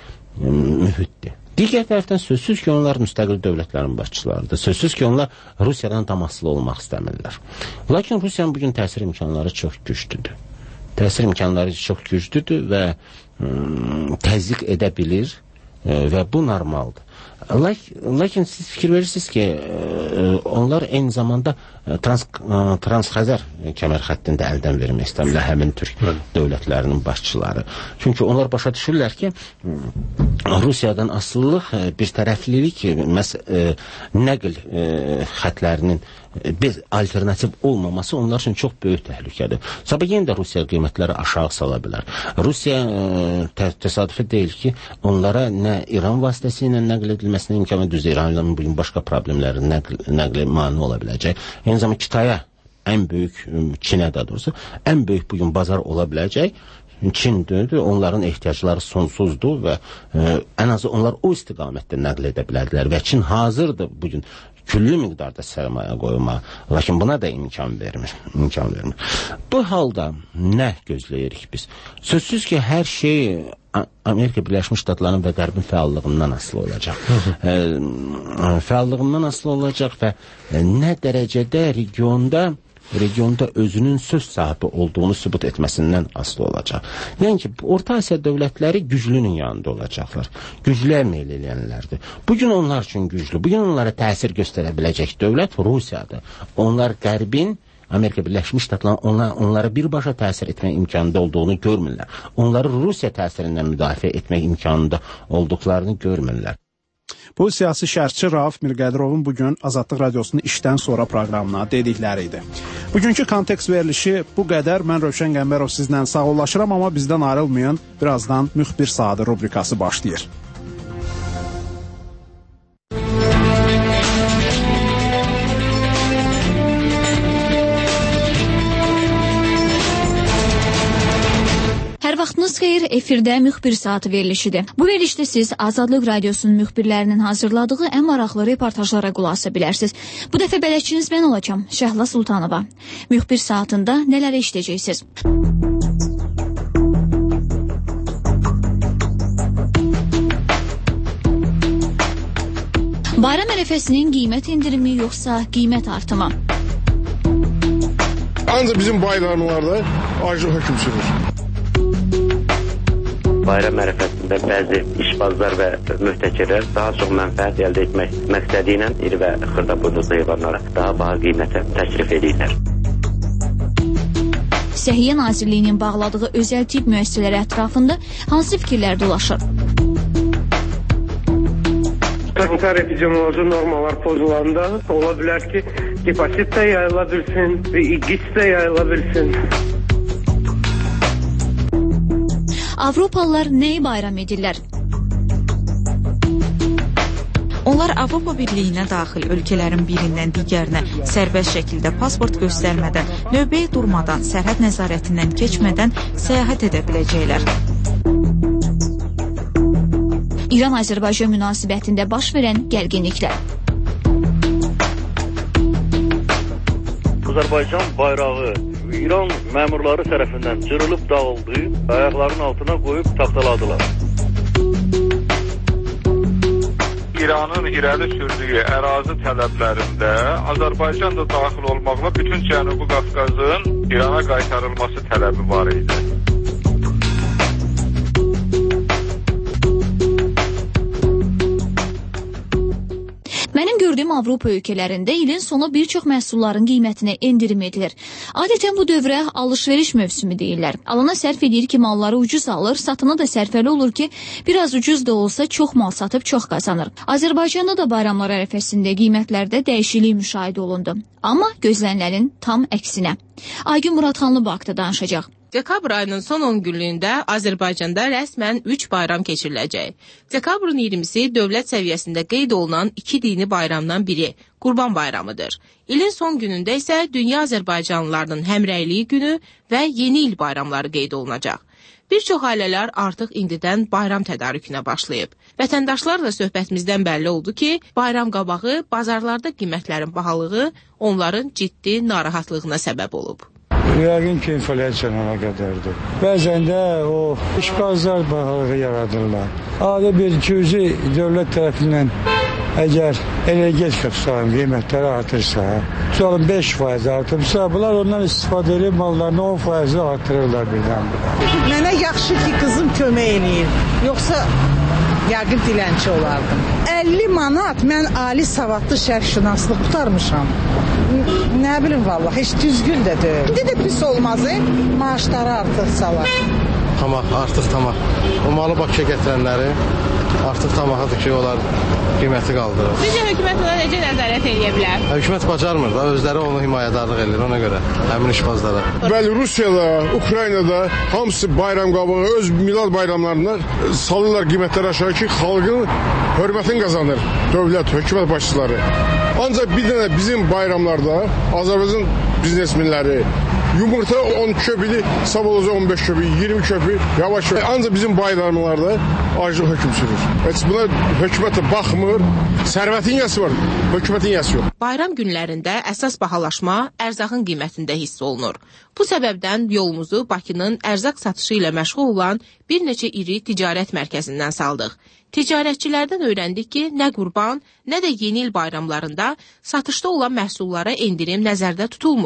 S4: mühitdir. Digər tərəfdən sözsüz ki, onlar müstəqil dövlətlərin başçılarıdır. Sözsüz ki, onlar Rusiyadan tam asılı olmaq istəmirlər. Lakin Rusiyanın bugün təsir imkanları çox güclüdür. Təsir imkanları çox güclüdür və təzyiq edə bilir və bu normaldır. Lakin siz fikir verirsiniz ki, onlar eyni zamanda Transxəzər kəmər xəttində əldən vermək istəmirlər həmin Türk dövlətlərinin başçıları. Çünki onlar başa düşürlər ki, Rusiyadan asılılıq, bir tərəflilik, nəql xətlərinin bir alternativ olmaması onlar üçün çox böyük təhlükədir. Sabah yenə də Rusiya qiymətləri aşağı sala bilər. Rusiya təsadüfi deyil ki, onlara nə İran vasitəsilə nəql edilməsinə imkanı düzdür. İranın bugün başqa problemlərin nəqli mani ola biləcək. Eyni zamanda Kitaya, ən böyük Çinə də doğrusu, ən böyük bugün bazar ola biləcək Çindir. Onların ehtiyacları sonsuzdur və ən azı onlar o istiqamətdə nəql edə bilərdilər və Çin hazırdır bugün küllü miqdarda sərmayə qoyma, lakin buna da imkan vermir. Bu halda nə gözləyirik biz? Sözsüz ki, hər şey Amerika Birləşmiş Ştatlarının və Qərbin fəallığından asılı olacaq. Fəallığından asılı olacaq və nə dərəcədə regionda regionda özünün söz sahibi olduğunu sübut etməsindən asılı olacaq. Yəni ki, Orta Asiya dövlətləri güclünün yanında olacaqlar. Güclüyə meyl edənlərdir. Bugün onlar üçün güclü, bugün onlara təsir göstərə biləcək dövlət Rusiyadır. Onlar Qərbin, Amerika Birləşmiş Ştatları onlara birbaşa təsir etmək imkanında olduğunu görmürlər. Onları Rusiya təsirindən müdafiə etmək imkanında olduqlarını görmürlər.
S1: Bu siyasi şərhçi Rauf Mirqədirovun bugün Azadlıq Radiosunun işdən sonra proqramına dedikləri idi. Bugünkü kontekst verilişi bu qədər. Mən Rövşən Qəmbərov sizlə sağollaşıram, amma bizdən ayrılmayın. Birazdan Müxbir Saatı rubrikası başlayır.
S7: Hər vaxtınız xeyir, efirdə Müxbir Saatı verilişidir. Bu verilişdə siz Azadlıq Radiosunun müxbirlərinin hazırladığı ən maraqlı reportajlara qulaq asa bilərsiniz. Bu dəfə bələdçiniz mən olacağam, Şəhla Sultanova. Müxbir Saatında nələr eşidəcəksiniz? Bayram ərəfəsinin qiymət indirimi yoxsa qiymət artımı?
S13: Ancaq bizim bayramlarda aclıq hökm sürür.
S2: Bayram ərəfəsində bəzi işbazlar və mühtəkirlər daha çox mənfəət əldə etmək məqsədi ilə iri və xırdaboynuzlu heyvanlara daha baha qiymətə təklif edirlər.
S7: Səhiyyə Nazirliyinin bağladığı özəl tibb müəssisələri ətrafında hansı fikirlər dolaşır?
S21: Sanitar epidemioloji normalar pozulanda ola bilər ki, hepatit də yayıla bilsin, İGİS də yayıla bilsin.
S7: Avropalılar nəyi bayram edirlər?
S20: Onlar Avropa Birliyinə daxil ölkələrin birindən digərinə sərbəst şəkildə pasport göstərmədən, növbəyə durmadan, sərhəd nəzarətindən keçmədən səyahət edə biləcəklər.
S7: İran-Azərbaycan münasibətində baş verən gərginliklər.
S14: Azərbaycan bayrağı İran məmurları tərəfindən cırılıb dağıldı, ayaqlarının altına qoyub tapdaladılar.
S5: İranın irəli sürdüyü ərazi tələblərində Azərbaycan da daxil olmaqla bütün Cənubi Qafqazın İrana qaytarılması tələbi var idi.
S7: Mənim gördüyüm Avropa ölkələrində ilin sonu bir çox məhsulların qiymətinə endirim edilir. Adətən bu dövrə alış-veriş mövsümü deyirlər. Alana sərf edir ki, malları ucuz alır, satına da sərfəli olur ki, biraz ucuz da olsa çox mal satıb çox qazanır. Azərbaycanda da bayramlar ərəfəsində qiymətlərdə dəyişiklik müşahidə olundu. Amma gözlənilən tam əksinə. Aygün Muradxanlı bu haqda danışacaq.
S15: Dekabr ayının son 10 günlüyündə Azərbaycanda rəsmən 3 bayram keçiriləcək. Dekabrın 20-si dövlət səviyyəsində qeyd olunan 2 dini bayramdan biri, Qurban bayramıdır. İlin son günündə isə Dünya Azərbaycanlılarının həmrəyliyi günü və Yeni il bayramları qeyd olunacaq. Bir çox ailələr artıq indidən bayram tədarükünə başlayıb. Vətəndaşlarla söhbətimizdən bəlli oldu ki, bayram qabağı bazarlarda qiymətlərin bahalığı onların ciddi narahatlığına səbəb olub.
S9: Yəqin ki, inflyasiya əlaqədardır. Bəzən də o işbazlar bahalığı yaradırlar. Adi bir cüzi dövlət tərəfindən əgər energetika tutarım qiymətləri artırsa, tutalım 5% artırsa, bunlar ondan istifadə edib mallarını 10% artırırlar birdən-birə.
S24: Mənə yaxşı ki, qızım kömək eləyir. Yoxsa yəqin dilənçi olardım. 50 manat mən ali savadlı şərhşünaslıq tutarmışam. Nə bilim vallahi, heç düzgün də deyil. İndi də pis olmaz, maaşları artırsalar.
S25: Artıq tamam. O malı Bakıya gətirənləri artıq tamahadır ki, onlar qiyməti qaldırır.
S15: Sizcə hökumət ona necə nəzarət edə bilər?
S25: Hökumət bacarmır da, özləri onu himayədarlıq edir ona görə, həmin işbazlara.
S13: Bəli, Rusiyada, Ukraynada hamısı bayram qabağı, öz milad bayramlarında salırlar qiymətləri aşağı ki, xalqın hörmətini qazanır dövlət, hökumət başçıları. Ancaq bir dənə bizim bayramlarda Azərbaycan biznesmenləri yumurta 10 köpüdür, sabah 15 köpü, 20 köpü, yavaş. Ancaq bizim bayramlarda aclıq hökm sürür. Heç buna hökumət baxmır, sərvətin yəsi var, hökumətin yəsi yox.
S15: Bayram günlərində əsas bahalaşma ərzaqın qiymətində hiss olunur. Bu səbəbdən yolumuzu Bakının ərzaq satışı ilə məşğul olan bir neçə iri ticarət mərkəzindən saldıq. Ticarətçilərdən öyrəndik ki, nə qurban, nə də yeni il bayramlarında satışda olan məhsullara endirim nəzərdə tutulmur.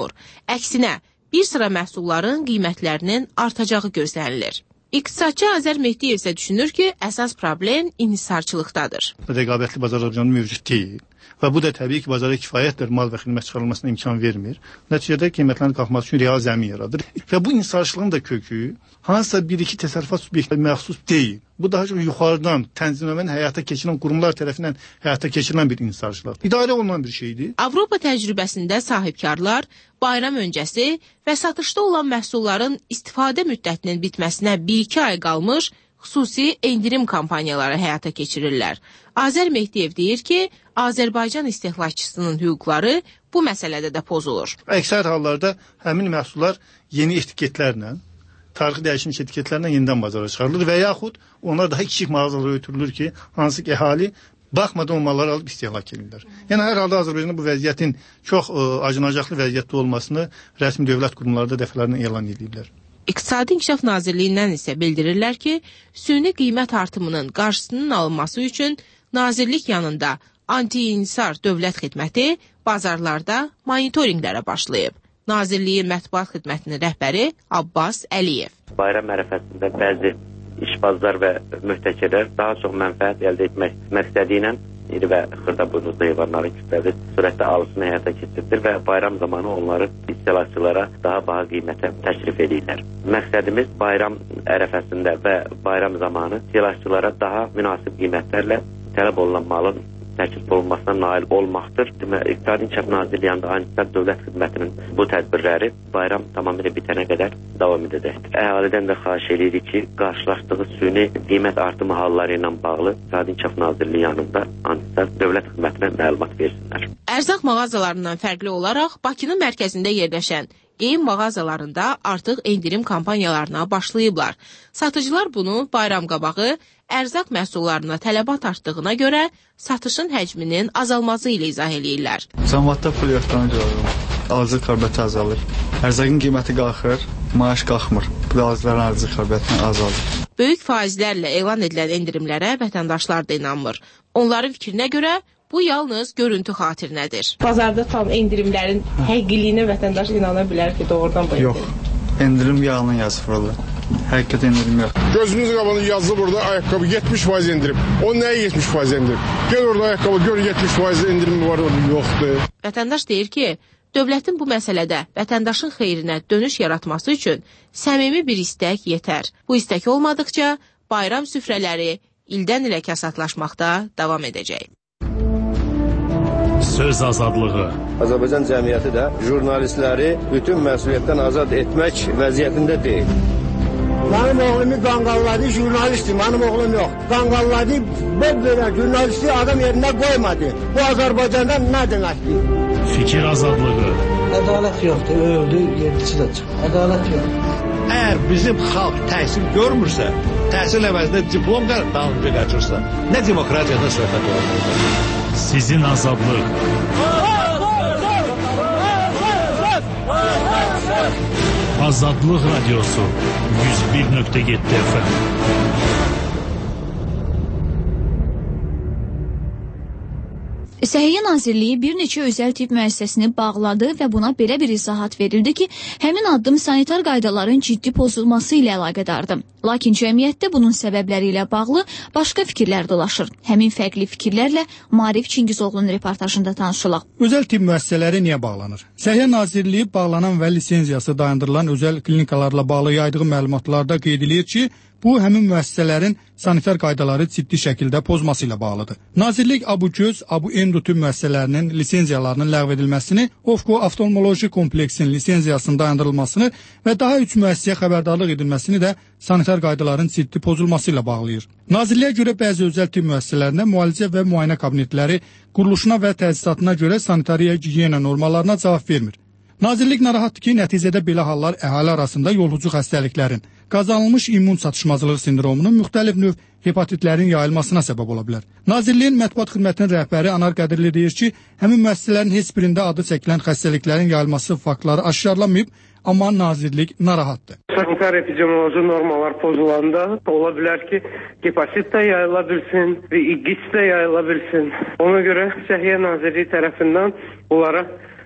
S15: olmur. Əksinə, bir sıra məhsulların qiymətlərinin artacağı gözlənilir. İqtisadçı Azər Mehdiyev isə düşünür ki, əsas problem inhisarçılıqdadır.
S8: Rəqabətli bazar Azərbaycanın mövcud deyil və bu da təbii ki, bazara kifayətdir mal və xidmət çıxarılmasına imkan vermir. Nəticədə qiymətlərin qalxması üçün real zəmin yaradır. Və bu inhisarçılığın da kökü hansısa bir-iki təsərrüfat subyektlərinə məxsus deyil. Bu daha çox yuxarıdan tənzimlənən, həyata keçirilən qurumlar tərəfindən həyata keçirilən bir inhisarçılıqdır. İdarə olunan bir şeydir.
S15: Avropa təcrübəsində sahibkarlar bayram öncəsi və satışda olan məhsulların istifadə müddətinin bitməsinə 1-2 ay qalmış xüsusi endirim kampaniyaları həyata keçirirlər. Azər Mehdiyev deyir ki, Azərbaycan istehlakçısının hüquqları bu məsələdə də pozulur.
S8: Əksər hallarda həmin məhsullar yeni etiketlərlə, tarixi dəyişmiş etiketlərlə yenidən bazara çıxarılır və yaxud onlar daha kiçik mağazalara ötürülür ki, hansı ki, əhali baxmadan o malları alıb istehlak edirlər. Yəni, hər halda Azərbaycanda bu vəziyyətin çox acınacaqlı vəziyyətdə olmasını rəsmi dövlət qurumları da dəfələrlə elan edirlər.
S15: İqtisadi İnkişaf Nazirliyindən isə bildirirlər ki, süni qiymət artımının qarşısının alınması üçün Nazirlik yanında anti-inhisar dövlət xidməti bazarlarda monitorinqlərə başlayıb. Nazirliyin mətbuat xidmətinin rəhbəri Abbas Əliyev.
S2: Bayram ərəfəsində bəzi işbazlar və mühtəkirlər daha çox mənfəət əldə etmək məqsədi ilə iri və xırdaboynuzlu heyvanların kütləvi sürətlə alışını həyata keçirdir və bayram zamanı onları istehlakçılara daha baha qiymətə təklif edirlər. Məqsədimiz bayram ərəfəsində və bayram zamanı istehlakçılara daha münasib qiymətlərlə tələb olunan malın təklif olunmasına nail olmaqdır. İqtisadi İnkişaf Nazirliyi yanında Antisar Dövlət Xidmətinin bu tədbirləri bayram tamamilə bitənə qədər davam edəcəkdir. Əhalidən də xahiş edirik ki, qarşılaşdığı süni qiymət artımı halları ilə bağlı İqtisadi İnkişaf Nazirliyi yanında Antisar Dövlət Xidmətinə məlumat versinlər.
S15: Ərzaq mağazalarından fərqli olaraq Bakının mərkəzində yerləşən geyim mağazalarında artıq endirim kampaniyalarına başlayıblar. Satıcılar bunu bayram qabağı ərzaq məhsullarına tələbat artdığına görə satışın həcminin azalması ilə izah eləyirlər.
S10: Cəmiyyətdə pul yığdığına görə alıcı qabiliyyəti azalır. Ərzaqın qiyməti qalxır, maaş qalxmır. Bu da alıcıların alıcı qabiliyyətini azalır.
S15: Böyük faizlərlə elan edilən endirimlərə vətəndaşlar da inanmır. Onların fikrinə görə bu yalnız görüntü xatirinədir.
S12: Bazarda tam endirimlərin həqiqiliyinə vətəndaş inana bilər ki, doğrudan bu endirim.
S10: Yox, endirim yalan yazıb burada. Həqiqət endirim yox.
S13: Gözümüz qabağında yazılı burada ayaqqabı 70% endirim. O nəyə 70% endirim? Gel orada ayaqqabı gör 70% endirim var, yoxdur.
S15: Vətəndaş deyir ki, dövlətin bu məsələdə vətəndaşın xeyrinə dönüş yaratması üçün səmimi bir istək yetər. Bu istək olmadıqca bayram süfrələri ildən ilə kasatlaşmaqda davam edəcək.
S16: Söz azadlığı.
S17: Azərbaycan cəmiyyəti də jurnalistləri bütün məsuliyyətdən azad etmək vəziyyətində deyil.
S26: Mənim oğlumu qanqalladı, jurnalistdir, mənim oğlum yox. Qanqalladı, belə jurnalisti adam yerində qoymadı. Bu Azərbaycanda nə deməkdir?
S16: Fikir azadlığı.
S26: Ədalət yoxdur, öldü, yerdisi də çıxır. Ədalət yoxdur.
S16: Əgər bizim xalq təhsil görmürsə, təhsil əvəzində diplom dalınca qaçırsa, nə demokratiyadan söhbət olur? Sizin azadlıq. Azadlıq Radiosu 101.7 FM.
S7: Səhiyyə Nazirliyi bir neçə özəl tibb müəssisəsini bağladı və buna belə bir izahat verildi ki, həmin addım sanitar qaydaların ciddi pozulması ilə əlaqədardır. Lakin cəmiyyətdə bunun səbəbləri ilə bağlı başqa fikirlər dolaşır. Həmin fərqli fikirlərlə Maarif Çingizoğlu'nun reportajında tanışılaq.
S1: Özəl tibb müəssisələri niyə bağlanır? Səhiyyə Nazirliyi bağlanan və lisenziyası dayandırılan özəl klinikalarla bağlı yaydığı məlumatlarda qeyd edir ki, bu həmin müəssisələrin sanitar qaydaları ciddi şəkildə pozması ilə bağlıdır. Nazirlik Abu-Göz, Abu-Endo tibb müəssisələrinin lisenziyalarının ləğv edilməsini, Ofco Oftalmoloji Kompleksin lisenziyasının dayandırılmasını və daha 3 müəssisəyə xəbərdarlıq edilməsini də sanitar qaydaların ciddi pozulması ilə bağlayır. Nazirliyə görə bəzi özəl tibb müəssisələrində müalicə və müayinə kabinetləri quruluşuna və təsisatına görə sanitariya gigiyena normalarına cavab vermir. Nazirlik narahatdır ki, nəticədə belə hallar əhali arasında yoluxucu xəstəliklərin, qazanılmış immun çatışmazlığı sindromunun müxtəlif növ hepatitlərin yayılmasına səbəb ola bilər. Nazirliyin mətbuat xidmətinin rəhbəri Anar Qədirli deyir ki, həmin müəssisələrin heç birində adı çəkilən xəstəliklərin yayılması faktları aşkarlanmayıb, amma Nazirlik narahatdır.
S21: Sanitar epidemioloji normalar pozulanda ola bilər ki, hepatit də yayıla bilsin, QİS də yayıla bilsin. Ona görə Səhiyyə Nazirliyi tərəfindən onlara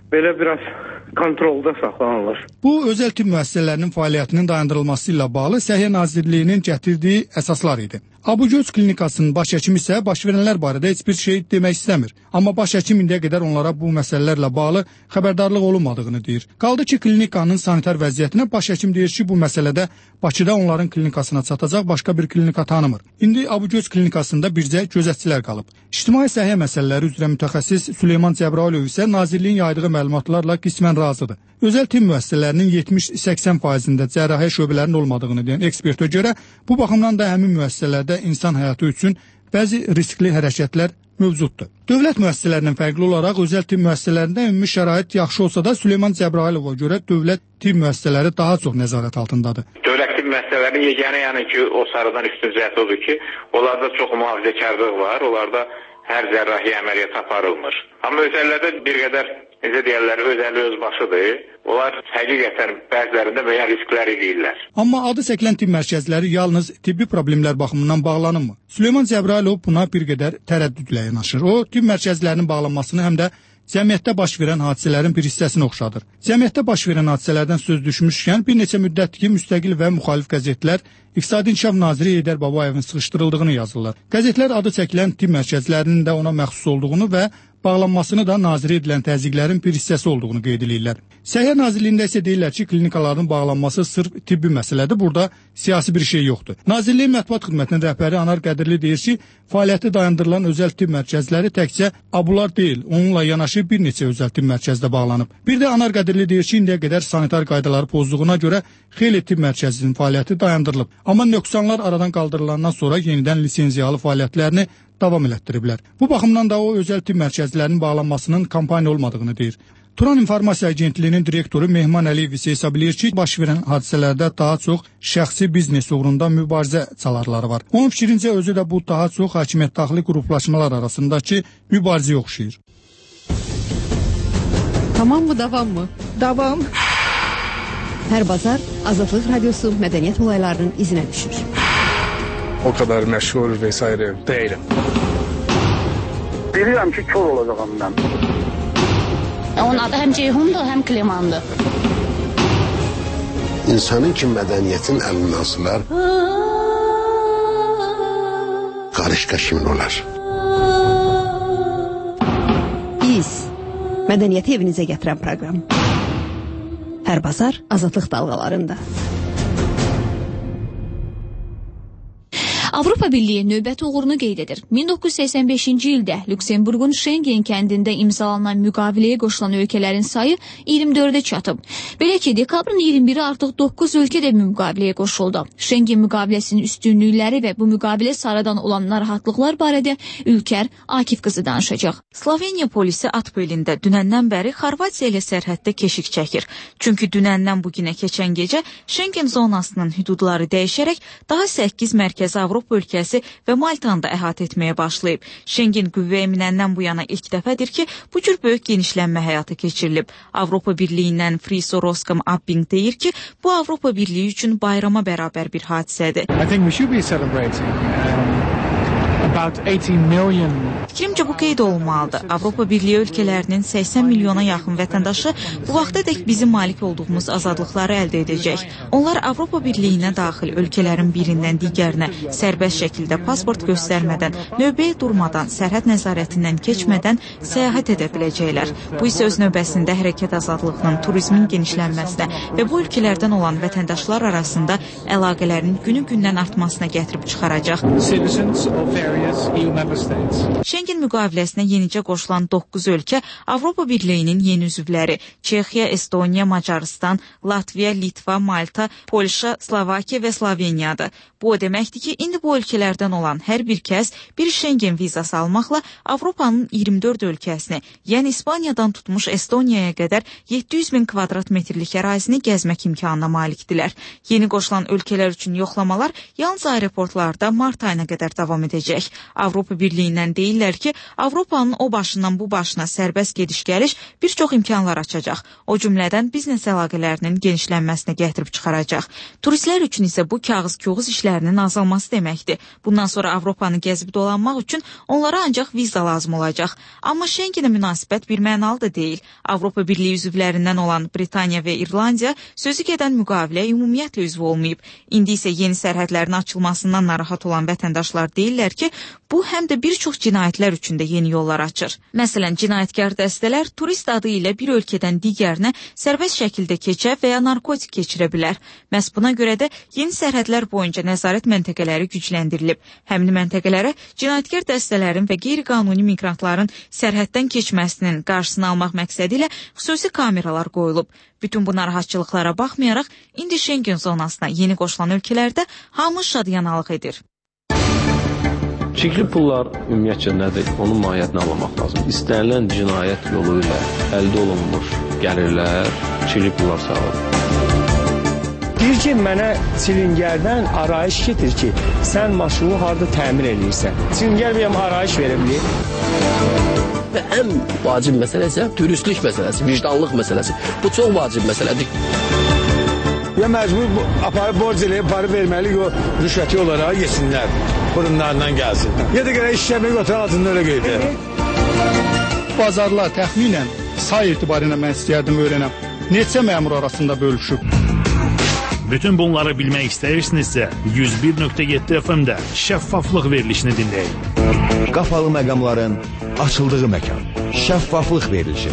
S3: belə biraz kontrolda saxlanılır.
S6: Bu, özəl tibb müəssisələrinin fəaliyyətinin dayandırılması ilə bağlı Səhiyyə Nazirliyinin gətirdiyi əsaslar idi. Abucöz klinikasının baş həkimi isə baş verənlər barədə heç bir şey demək istəmir. Amma baş həkim indiyə qədər onlara bu məsələlərlə bağlı xəbərdarlıq olunmadığını deyir. Qaldı ki, klinikanın sanitar vəziyyətinə baş həkim deyir ki, bu məsələdə Bakıda onların klinikasına çatacaq başqa bir klinika tanımır. İndi Abucöz klinikasında bircə gözətçilər qalıb. İctimai səhiyyə məsələləri üzrə mütəxəssis Süleyman Cəbrayılov isə nazirliyin yaydığı məlumatlarla qismən razıdır. Özəl tibb müəssisələrinin 70-80%-də cərrahiyyə şöbələrinin olmadığını deyən ekspertə görə bu baxımdan da həmin müəssisələrdə insan həyatı üçün bəzi riskli hərəkətlər mövcuddur. Dövlət müəssisələrindən fərqli olaraq özəl tibb müəssisələrində ümumi şərait yaxşı olsa da Süleyman Cəbrayılova görə dövlət tibb müəssisələri daha çox nəzarət altındadır.
S5: Dövlət tibb müəssisələrinin yeganə yəni ki, o sarıdan üstün cəhəti odur ki, onlarda çox mühafizəkarlıq var, onlarda hər cərrahiyyə əməliyyat aparılmır. Amma özəllərdə bir qədər, necə deyərlər, özəli öz başıdır. Onlar həqiqətən bəzilərində müəyyən risklər edirlər.
S6: Amma adı çəkilən tibb mərkəzləri yalnız tibbi problemlər baxımından bağlanırmı? Süleyman Cəbrayılov buna bir qədər tərəddüdlə yanaşır. O, tibb mərkəzlərinin bağlanmasını həm də cəmiyyətdə baş verən hadisələrin bir hissəsini oxşadır. Cəmiyyətdə baş verən hadisələrdən söz düşmüşkən bir neçə müddətdir ki, müstəqil və müxalif qəzetlər İqtisadi İnkişaf naziri Heydər Babayevin sıxışdırıldığını yazırlar. Qəzetlər adı çəkilən tibb mərkəzlərinin də ona məxsus olduğunu və bağlanmasını da naziri edilən təzyiqlərin bir hissəsi olduğunu qeyd edirlər. Səhiyyə Nazirliyində isə deyirlər ki, klinikaların bağlanması sırf tibbi məsələdir, burada siyasi bir şey yoxdur. Nazirliyin mətbuat xidmətinin rəhbəri Anar Qədirli deyir ki, fəaliyyəti dayandırılan özəl tibb mərkəzləri təkcə Abular deyil, onunla yanaşı bir neçə özəl tibb mərkəzdə bağlanıb. Bir də Anar Qədirli deyir ki, indiyə qədər sanitar qaydaları pozduğuna görə xeyli tibb mərkəzinin fəaliyyəti dayandırılıb. Amma nöqsanlar aradan qaldırılandan sonra yenidən lisenziyalı fəaliyyətlərini davam elətdiriblər. Bu baxımdan da o özəl tibb mərkəzlərinin bağlanmasının kampaniya olmadığını deyir. Turan İnformasiya Agentliyinin direktoru Mehman Əliyev isə hesab edir ki, baş verən hadisələrdə daha çox şəxsi biznes uğrunda mübarizə çalarları var. Onun fikrincə özü də bu daha çox hakimiyyət daxili qruplaşmalar arasındakı mübarizəyə oxşayır.
S11: Tamam mı, davam mı?
S18: Davam.
S11: Hər bazar Azadlıq Radiosu mədəniyyət olaylarının izinə düşür.
S19: O kadar meşhur vesaire değilim.
S21: Bilirəm ki, kör olacağım mən.
S18: Onun adı həm Ceyhundur, həm Klimandır.
S22: İnsanın ki mədəniyyətin əlindən asılar, qarışqa kimin olar?
S11: Biz, mədəniyyəti evinizə gətirən proqram. Hər bazar Azadlıq dalğalarında.
S7: Avropa Birliyi növbəti uğurunu qeyd edir. 1985-ci ildə Lüksemburqun Şengen kəndində imzalanan müqaviləyə qoşulan ölkələrin sayı 24-ə çatıb. Belə ki, dekabrın 21-i artıq 9 ölkə də müqaviləyə qoşuldu. Şengen müqaviləsinin üstünlükləri və bu müqavilə sarıdan olan narahatlıqlar barədə Ülker Akif qızı danışacaq.
S20: Sloveniya polisi Atbelində dünəndən bəri Xorvatiya ilə sərhəddə keşik çəkir. Çünki dünəndən bugünə keçən gecə Şengen zonasının hüdudları dəyişərək daha 8 mərkəzi Avropa ölkəsi və Maltanı da əhatə etməyə başlayıb. Şengen qüvvəyə minəndən bu yana ilk dəfədir ki, bu cür böyük genişlənmə həyata keçirilib. Avropa Birliyindən Friso Roskam Abbing deyir ki, bu Avropa Birliyi üçün bayrama bərabər bir hadisədir. Fikrimcə bu qeyd olunmalıdır. Avropa Birliyi ölkələrinin 80 milyona yaxın vətəndaşı bu vaxtadək bizim malik olduğumuz azadlıqları əldə edəcək. Onlar Avropa Birliyinə daxil ölkələrin birindən digərinə sərbəst şəkildə pasport göstərmədən, növbəyə durmadan, sərhəd nəzarətindən keçmədən səyahət edə biləcəklər. Bu isə öz növbəsində hərəkət azadlığının, turizmin genişlənməsinə və bu ölkələrdən olan vətəndaşlar arasında əlaqələrin günü-gündən artmasına gətirib çıxaracaq. Şengen müqaviləsinə yenicə qoşulan 9 ölkə Avropa Birliyinin yeni üzvləri Çexiya, Estoniya, Macaristan, Latviya, Litva, Malta, Polşa, Slovakiya və Sloveniyadır. Bu o deməkdir ki, indi bu ölkələrdən olan hər bir kəs bir Şengen vizası almaqla Avropanın 24 ölkəsini, yəni İspaniyadan tutmuş Estoniyaya qədər 700 min kvadrat metrlik ərazini gəzmək imkanına malikdirlər. Yeni qoşulan ölkələr üçün yoxlamalar yalnız aeroportlarda mart ayına qədər davam edəcək. Avropa Birliyindən deyirlər ki, Avropanın o başından bu başına sərbəst gediş-gəliş bir çox imkanlar açacaq. O cümlədən biznes əlaqələrinin genişlənməsinə gətirib çıxaracaq. Turistlər üçün isə bu kağız-küğüz işlərinin azalması deməkdir. Bundan sonra Avropanı gəzib dolanmaq üçün onlara ancaq viza lazım olacaq. Amma Şengenə münasibət birmənalı da deyil. Avropa Birliyi üzvlərindən olan Britaniya və İrlandiya sözü gedən müqavilə ümumiyyətlə üzv olmayıb. İndi isə yeni sərhədlərin açılmasından narahat olan vətəndaşlar deyirlər ki, bu həm də bir çox cinayətlər üçün də yeni yollar açır. Məsələn, cinayətkar dəstələr turist adı ilə bir ölkədən digərinə sərbəst şəkildə keçə və ya narkotik keçirə bilər. Məhz buna görə də yeni sərhədlər boyunca nəzarət məntəqələri gücləndirilib. Həmin məntəqələrə cinayətkar dəstələrin və qeyri-qanuni miqrantların sərhəddən keçməsinin qarşısını almaq məqsədi ilə xüsusi kameralar qoyulub. Bütün bu narahatçılıqlara baxmayaraq, indi Şengen zonasına yeni qoşulan ölkələrdə hamı şadyanalıq edir.
S4: Çirkli pullar ümumiyyətcə nədir? Onun mahiyyətini anlamaq lazım. İstənilən cinayət yolu ilə əldə olunmuş gəlirlər çirkli pullar sağlayır.
S9: Deyir ki, mənə Çilingərdən arayış getir ki, sən maşını harada təmin edirsən. Çilingər bəyəm arayış verə bilir.
S14: Və ən vacib məsələ isə dürüstlük məsələsi, vicdanlıq məsələsi. Bu çox vacib məsələdir.
S16: Ya məcbur aparıb borc eləyib, aparıb verməli, rüşvəti olaraq yesinlər, burunlarından gəlsin. Ya da görə işləmək oturan altında öyle qeydə.
S6: Bazarlar təxminən say etibarıyla mən istəyərdim öyrənəm. Neçə məmur arasında bölüşüb?
S23: Bütün bunları bilmək istəyirsinizsə 101.7 FM-də şəffaflıq verilişini dinləyin.
S24: Qapalı məqamların açıldığı məkan. Şəffaflıq verilişi.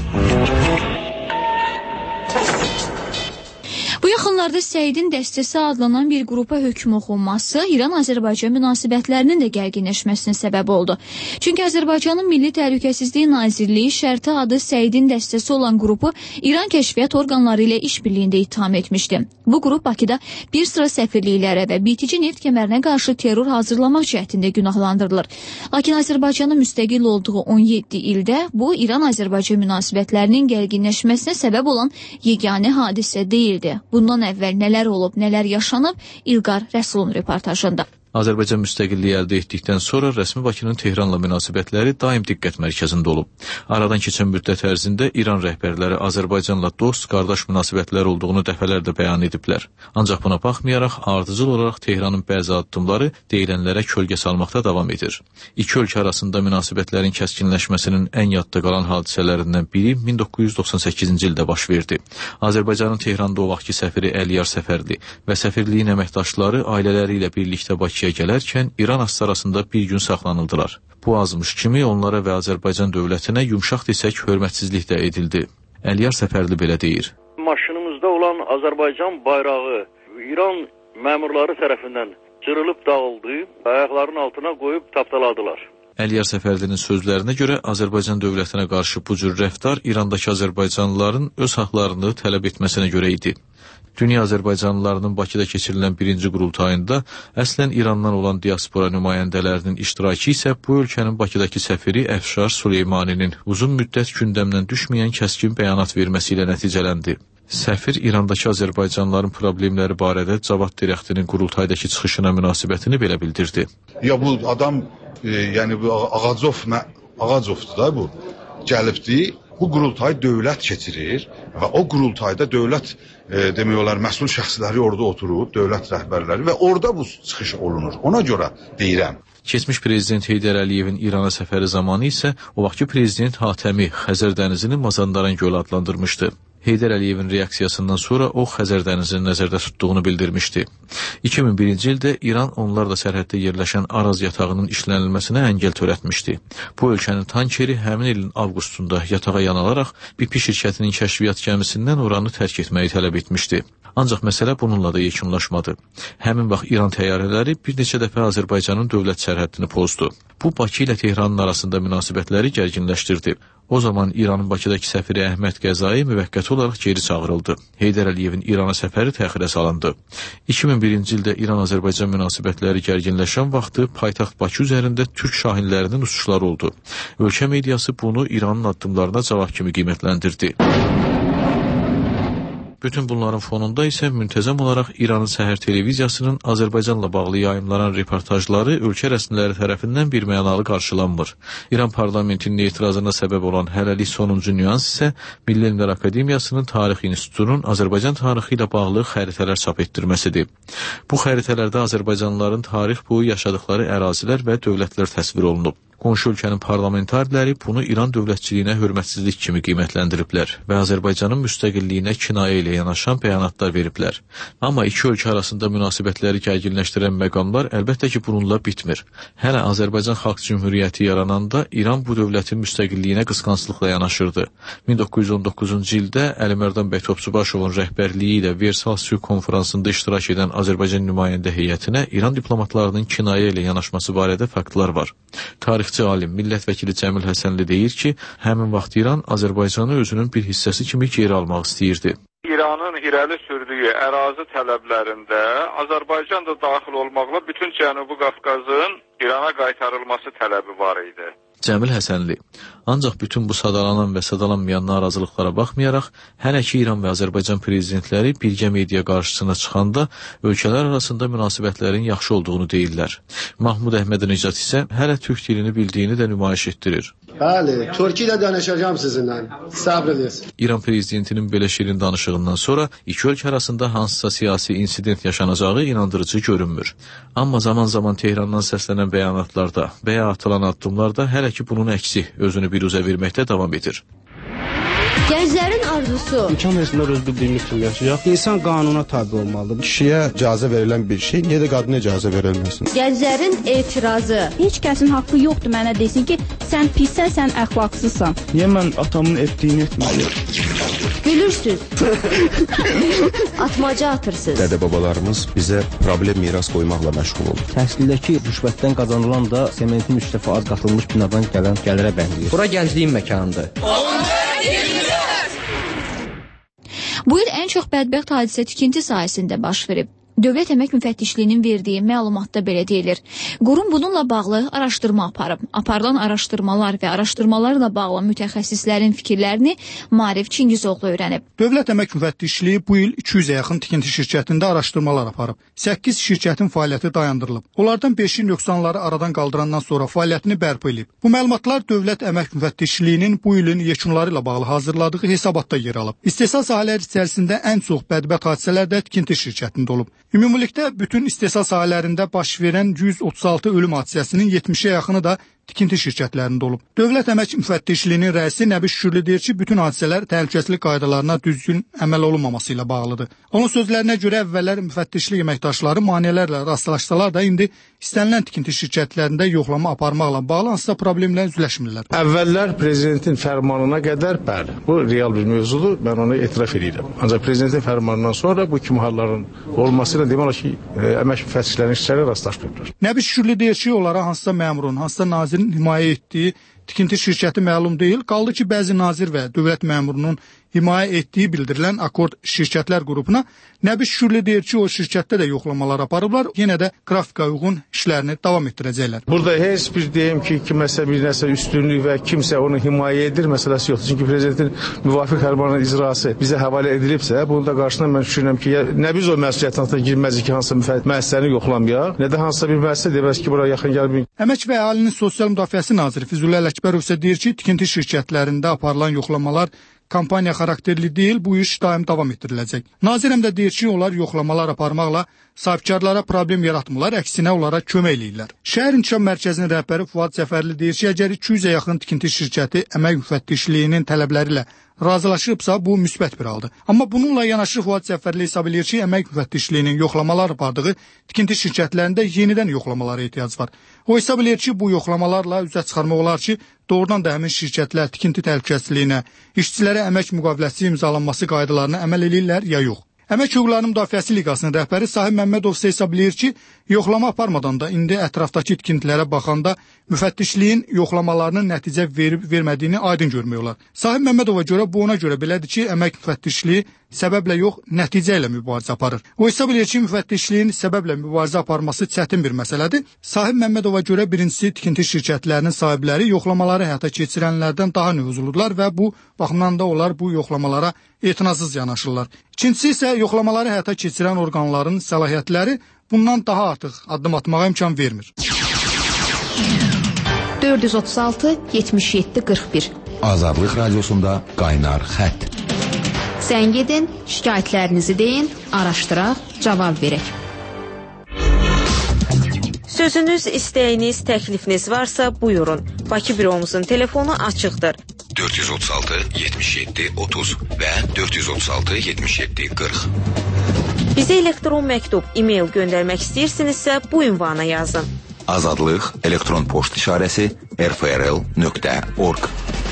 S7: Bu yaxınlarda Səidin dəstəsi adlanan bir qrupa hökm oxunması İran-Azərbaycan münasibətlərinin də gərginləşməsinə səbəb oldu. Çünki Azərbaycanın Milli Təhlükəsizlik Nazirliyi şərti adı Səidin dəstəsi olan qrupu İran kəşfiyyat orqanları ilə işbirliyində ittiham etmişdi. Bu qrup Bakıda bir sıra səfirliklərə və bitici neft kəmərinə qarşı terror hazırlamaq cəhdində günahlandırılır. Lakin Azərbaycanın müstəqil olduğu 17 ildə bu İran-Azərbaycan münasibətlərinin gərginləşməsinə səbəb olan yeganə hadisə deyildi. Bundan əvvəl nələr olub, nələr yaşanıb? İlqar Rəsulun reportajında.
S25: Azərbaycan müstəqilliyi əldə etdikdən sonra rəsmi Bakının Tehranla münasibətləri daim diqqət mərkəzində olub. Aradan keçən müddət ərzində İran rəhbərləri Azərbaycanla dost, qardaş münasibətlər olduğunu dəfələrlə bəyan ediblər. Ancaq buna baxmayaraq ardıcıl olaraq Tehranın bəzi addımları deyilənlərə kölgə salmaqda davam edir. İki ölkə arasında münasibətlərin kəskinləşməsinin ən yadda qalan hadisələrindən biri 1998-ci ildə baş verdi. Azərbaycanın Tehranda o vaxtki səfiri Əliyar Səfərli və səfirliyin əməkdaşları ailələri ilə birlikdə Bakıya gələrkən İran astarasında bir gün saxlanıldılar. Bu azmış kimi onlara və Azərbaycan dövlətinə yumşaq desək hörmətsizlik də edildi. Əliyar Səfərli belə deyir.
S27: Maşınımızda olan Azərbaycan bayrağı İran məmurları tərəfindən cırılıb dağıldı, ayaqlarının altına qoyub tapdaladılar.
S25: Əliyar Səfərlinin sözlərinə görə Azərbaycan dövlətinə qarşı bu cür rəftar İrandakı azərbaycanlıların öz haqlarını tələb etməsinə görə idi. Dünya Azərbaycanlılarının Bakıda keçirilən birinci qurultayında əslən İrandan olan diaspora nümayəndələrinin iştirakı isə bu ölkənin Bakıdakı səfiri Əfşar Süleymaninin uzun müddət gündəmdən düşməyən kəskin bəyanat verməsi ilə nəticələndi. Səfir İrandakı azərbaycanlıların problemləri barədə Cavad Dirəxtinin qurultaydakı çıxışına münasibətini belə bildirdi.
S28: Ya bu adam yəni bu Ağacovdur da bu. Gəlibdi. Bu qurultay dövlət keçirir və o qurultayda dövlət demək olar məsul şəxsləri orada oturub, dövlət rəhbərləri və orada bu çıxış olunur. Ona görə deyirəm.
S25: Keçmiş prezident Heydər Əliyevin İrana səfəri zamanı isə o vaxtki prezident Hatəmi Xəzər dənizini Mazandaran gölü adlandırmışdı. Heydər Əliyevin reaksiyasından sonra o Xəzər dənizini nəzərdə tutduğunu bildirmişdi. 2001-ci ildə İran onlarla sərhəddə yerləşən Araz yatağının işlənilməsinə əngəl törətmişdi. Bu ölkənin tankeri həmin ilin avqustunda yatağa yanalaraq BP şirkətinin kəşfiyyat gəmisindən oranı tərk etməyi tələb etmişdi. Ancaq məsələ bununla da yekunlaşmadı. Həmin vaxt İran təyyarələri bir neçə dəfə Azərbaycanın dövlət sərhəddini pozdu. Bu Bakı ilə Tehranın arasında münasibətləri gərginləşdirdi. O zaman İranın Bakıdakı səfiri Əhməd Qəzai müvəqqəti olaraq geri çağırıldı. Heydər Əliyevin İrana səfəri təxirə salındı. 2001-ci ildə İran-Azərbaycan münasibətləri gərginləşən vaxtı paytaxt Bakı üzərində türk şahinlərinin uçuşları oldu. Ölkə mediası bunu İranın addımlarına cavab kimi qiymətləndirdi. Bütün bunların fonunda isə müntəzəm olaraq İranın səhər televiziyasının Azərbaycanla bağlı yayımlanan reportajları ölkə rəsmiləri tərəfindən birmənalı qarşılanmır. İran parlamentinin etirazına səbəb olan hələlik sonuncu nüans isə Milli Elmlər Akademiyasının Tarix İnstitutunun Azərbaycan tarixi ilə bağlı xəritələr çap etdirməsidir. Bu xəritələrdə Azərbaycanlıların tarix boyu yaşadıkları ərazilər və dövlətlər təsvir olunub. Qonşu ölkənin parlamentarləri bunu İran dövlətçiliyinə hörmətsizlik kimi qiymətləndiriblər və Azərbaycanın müstəqilliyinə kinayə ilə yanaşan bəyanatlar veriblər. Amma iki ölkə arasında münasibətləri gərginləşdirən məqamlar əlbəttə ki, bununla bitmir. Hələ Azərbaycan Xalq Cümhuriyyəti yarananda İran bu dövlətin müstəqilliyinə qısqanclıqla yanaşırdı. 1919-cu ildə Əlimərdan bəy Topçubaşovun rəhbərliyi ilə Versal Sülh konfransında iştirak edən Azərbaycan nümayəndə heyətinə İran diplomatlarının kinayə ilə yanaşması barədə faktlar var. Tarixçi alim, millət vəkili Cəmil Həsənli deyir ki, həmin vaxt İran Azərbaycanı özünün bir hissəsi kimi geri almaq istəyirdi.
S2: İranın irəli sürdüyü ərazi tələblərində Azərbaycan da daxil olmaqla bütün Cənubi Qafqazın İrana qaytarılması tələbi var idi.
S25: Cəmil Həsənli. Ancaq bütün bu sadalanan və sadalanmayan narazılıqlara baxmayaraq, hələ ki İran və Azərbaycan prezidentləri birgə media qarşısına çıxanda ölkələr arasında münasibətlərin yaxşı olduğunu deyirlər. Mahmud Əhmədinəcad isə hələ türk dilini bildiyini də nümayiş etdirir.
S8: Bəli, Türkiyədə danışacağım sizinlə. Səbr edin.
S25: İran prezidentinin belə şirin danışığından sonra iki ölkə arasında hansısa siyasi insident yaşanacağı inandırıcı görünmür. Amma zaman-zaman Tehrandan səslənən bəyanatlarda və ya atılan addımlarda hələ ki bunun əksi özünü biruzə verməkdə davam edir.
S11: Gənclərin arzusu.
S10: İmkan versinlər öz bildiyimiz kimi yaşayaq. İnsan qanuna tabi olmalıdır.
S22: Kişiyə icazə verilən bir şey, niyə də qadına icazə verilməsin?
S11: Gənclərin etirazı.
S18: Heç kəsin haqqı yoxdur mənə desin ki, sən pissən, sən əxlaqsızsan.
S10: Niyə mən atamın etdiyini etməliyim?
S11: Gülürsüz. Atmaca atırsınız.
S22: Dədə-babalarımız bizə problem miras qoymaqla məşğul olur.
S10: Təhsildəki rüşvətdən qazanılan da sementin 3 dəfə az qatılmış binadan gələn gəlirə bənzəyir.
S12: Bura gəncliyin məkanıdır.
S7: Bu il ən çox bədbəxt hadisə tikinti sahəsində baş verib. Dövlət Əmək Müfəttişliyinin verdiyi məlumatda belə deyilir. Qurum bununla bağlı araşdırma aparıb. Aparılan araşdırmalar və araşdırmalarla bağlı mütəxəssislərin fikirlərini Maarif Çingizoğlu öyrənib.
S6: Dövlət Əmək Müfəttişliyi bu il 200-ə yaxın tikinti şirkətində araşdırmalar aparıb. 8 şirkətin fəaliyyəti dayandırılıb. Onlardan 5-i nöqsanları aradan qaldırandan sonra fəaliyyətini bərpa edib. Bu məlumatlar Dövlət Əmək Müfəttişliyinin bu ilin yekunları ilə bağlı hazırladığı hesabatda yer alıb. İstehsal sahələri içərisində ən çox bədbəxt hadisələr də tikinti şirkətində olub. Ümumilikdə bütün istehsal sahələrində baş verən 136 ölüm hadisəsinin 70-ə yaxını da tikinti şirkətlərində olub. Dövlət Əmək Müfəttişliyinin rəisi Nəbi Şükürlü deyir ki, bütün hadisələr təhlükəsizlik qaydalarına düzgün əməl olunmaması ilə bağlıdır. Onun sözlərinə görə əvvəllər müfəttişlik əməkdaşları maneələrlə rastlaşsalar da indi istənilən tikinti şirkətlərində yoxlama aparmaqla bağlı hansısa problemlə üzləşmirlər.
S10: Əvvəllər prezidentin fərmanına qədər bəli, bu real bir mövzudur, mən onu etiraf edirəm. Ancaq prezidentin fərmanından sonra bu kimi halların olmasıyla demək olar ki, əmək müfəttişlərinin işçiləri rastlaşmırlar.
S6: Nəbi Şükürlü deyir ki, onlara hansısa məmurun, hansısa nazirin himayə etdiyi tikinti şirkəti məlum deyil. Qaldı ki, bəzi nazir və dövlət məmurunun himayə etdiyi bildirilən Akord şirkətlər qrupuna Nəbi Şükürlü deyir ki, o şirkətdə də yoxlamalar aparıblar, yenə də qrafika uyğun işlərini davam etdirəcəklər.
S10: Burada heç bir deyim ki, kiməsə bir nəsə üstünlük və kimsə onu himayə edir məsələsi yoxdur. Çünki prezidentin müvafiq fərmanının icrası bizə həvalə edilibsə, bunun da qarşısında mən düşünürəm ki, nə biz o məsuliyyətin altına girməzik ki, hansısa müəssisəni yoxlamayaq, nə də hansısa bir müəssisə deməz ki, bura yaxın gəlməyin.
S6: Əmək və Əhalinin Sosial Müdafiəsi naziri Füzulə Ələkbərov isə deyir ki, tikinti şirkətlərində aparılan yoxlamalar kampaniya xarakterli deyil, bu iş daim davam etdiriləcək. Nazir həm də deyir ki, onlar yoxlamalar aparmaqla sahibkarlara problem yaratmırlar, əksinə onlara kömək eləyirlər. Şəhər İnkişaf Mərkəzinin rəhbəri Fuad Cəfərli deyir ki, əgər 200-ə yaxın tikinti şirkəti əmək müfəttişliyinin tələbləri ilə razılaşıbsa, bu müsbət bir haldır. Amma bununla yanaşı Fuad Cəfərli hesab edir ki, əmək müfəttişliyinin yoxlamalar apardığı tikinti şirkətlərində yenidən yoxlamalara ehtiyac var. O hesab edir ki, bu yoxlamalarla üzə çıxarmaq olar ki, doğrudan da həmin şirkətlər tikinti təhlükəsizliyinə, işçilərə əmək müqaviləsi imzalanması qaydalarına əməl edirlər ya yox. Əmək Hüquqlarının Müdafiəsi Liqasının rəhbəri Sahib Məmmədov isə hesab edir ki, yoxlama aparmadan da indi ətrafdakı tikintilərə baxanda müfəttişliyin yoxlamalarının nəticə verib-vermədiyini aydın görmək olar. Sahib Məmmədova görə bu ona görə belədir ki, əmək müfəttişliyi səbəblə yox, nəticə ilə mübarizə aparır. O hesab edir ki, müfəttişliyin səbəblə mübarizə aparması çətin bir məsələdir. Sahib Məmmədova görə birincisi tikinti şirkətlərinin sahibləri yoxlamaları həyata keçirənlərdən daha nüfuzludular və bu baxımdan da onlar bu yoxlamalara etinasız yanaşırlar. İkincisi isə yoxlamaları həyata keçirən orqanların səlahiyyətləri bundan daha artıq addım atmağa imkan vermir.
S11: 436 77 41
S24: Azadlıq radiosunda qaynar xətt.
S11: Zəng edin, şikayətlərinizi deyin, araşdıraq, cavab verək.
S20: Sözünüz, istəyiniz, təklifiniz varsa buyurun. Bakı büromuzun telefonu açıqdır.
S1: 436 77 30 və 436 77 40.
S20: Bizə elektron məktub, e-mail göndərmək istəyirsinizsə bu ünvana yazın.
S1: Azadlıq elektron poçt işarəsi rfrl.org.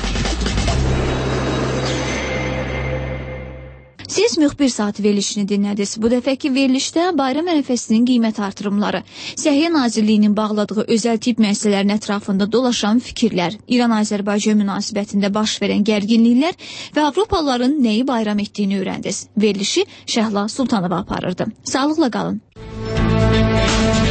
S7: Siz müxbir saat verilişini dinlədiniz. Bu dəfəki verilişdə bayram ərəfəsinin qiymət artırımları, Səhiyyə Nazirliyinin bağladığı özəl tibb müəssisələrinin ətrafında dolaşan fikirlər, İran-Azərbaycan münasibətində baş verən gərginliklər və Avropalıların nəyi bayram etdiyini öyrəndiniz. Verilişi Şəhla Sultanova aparırdı. Sağlıqla qalın.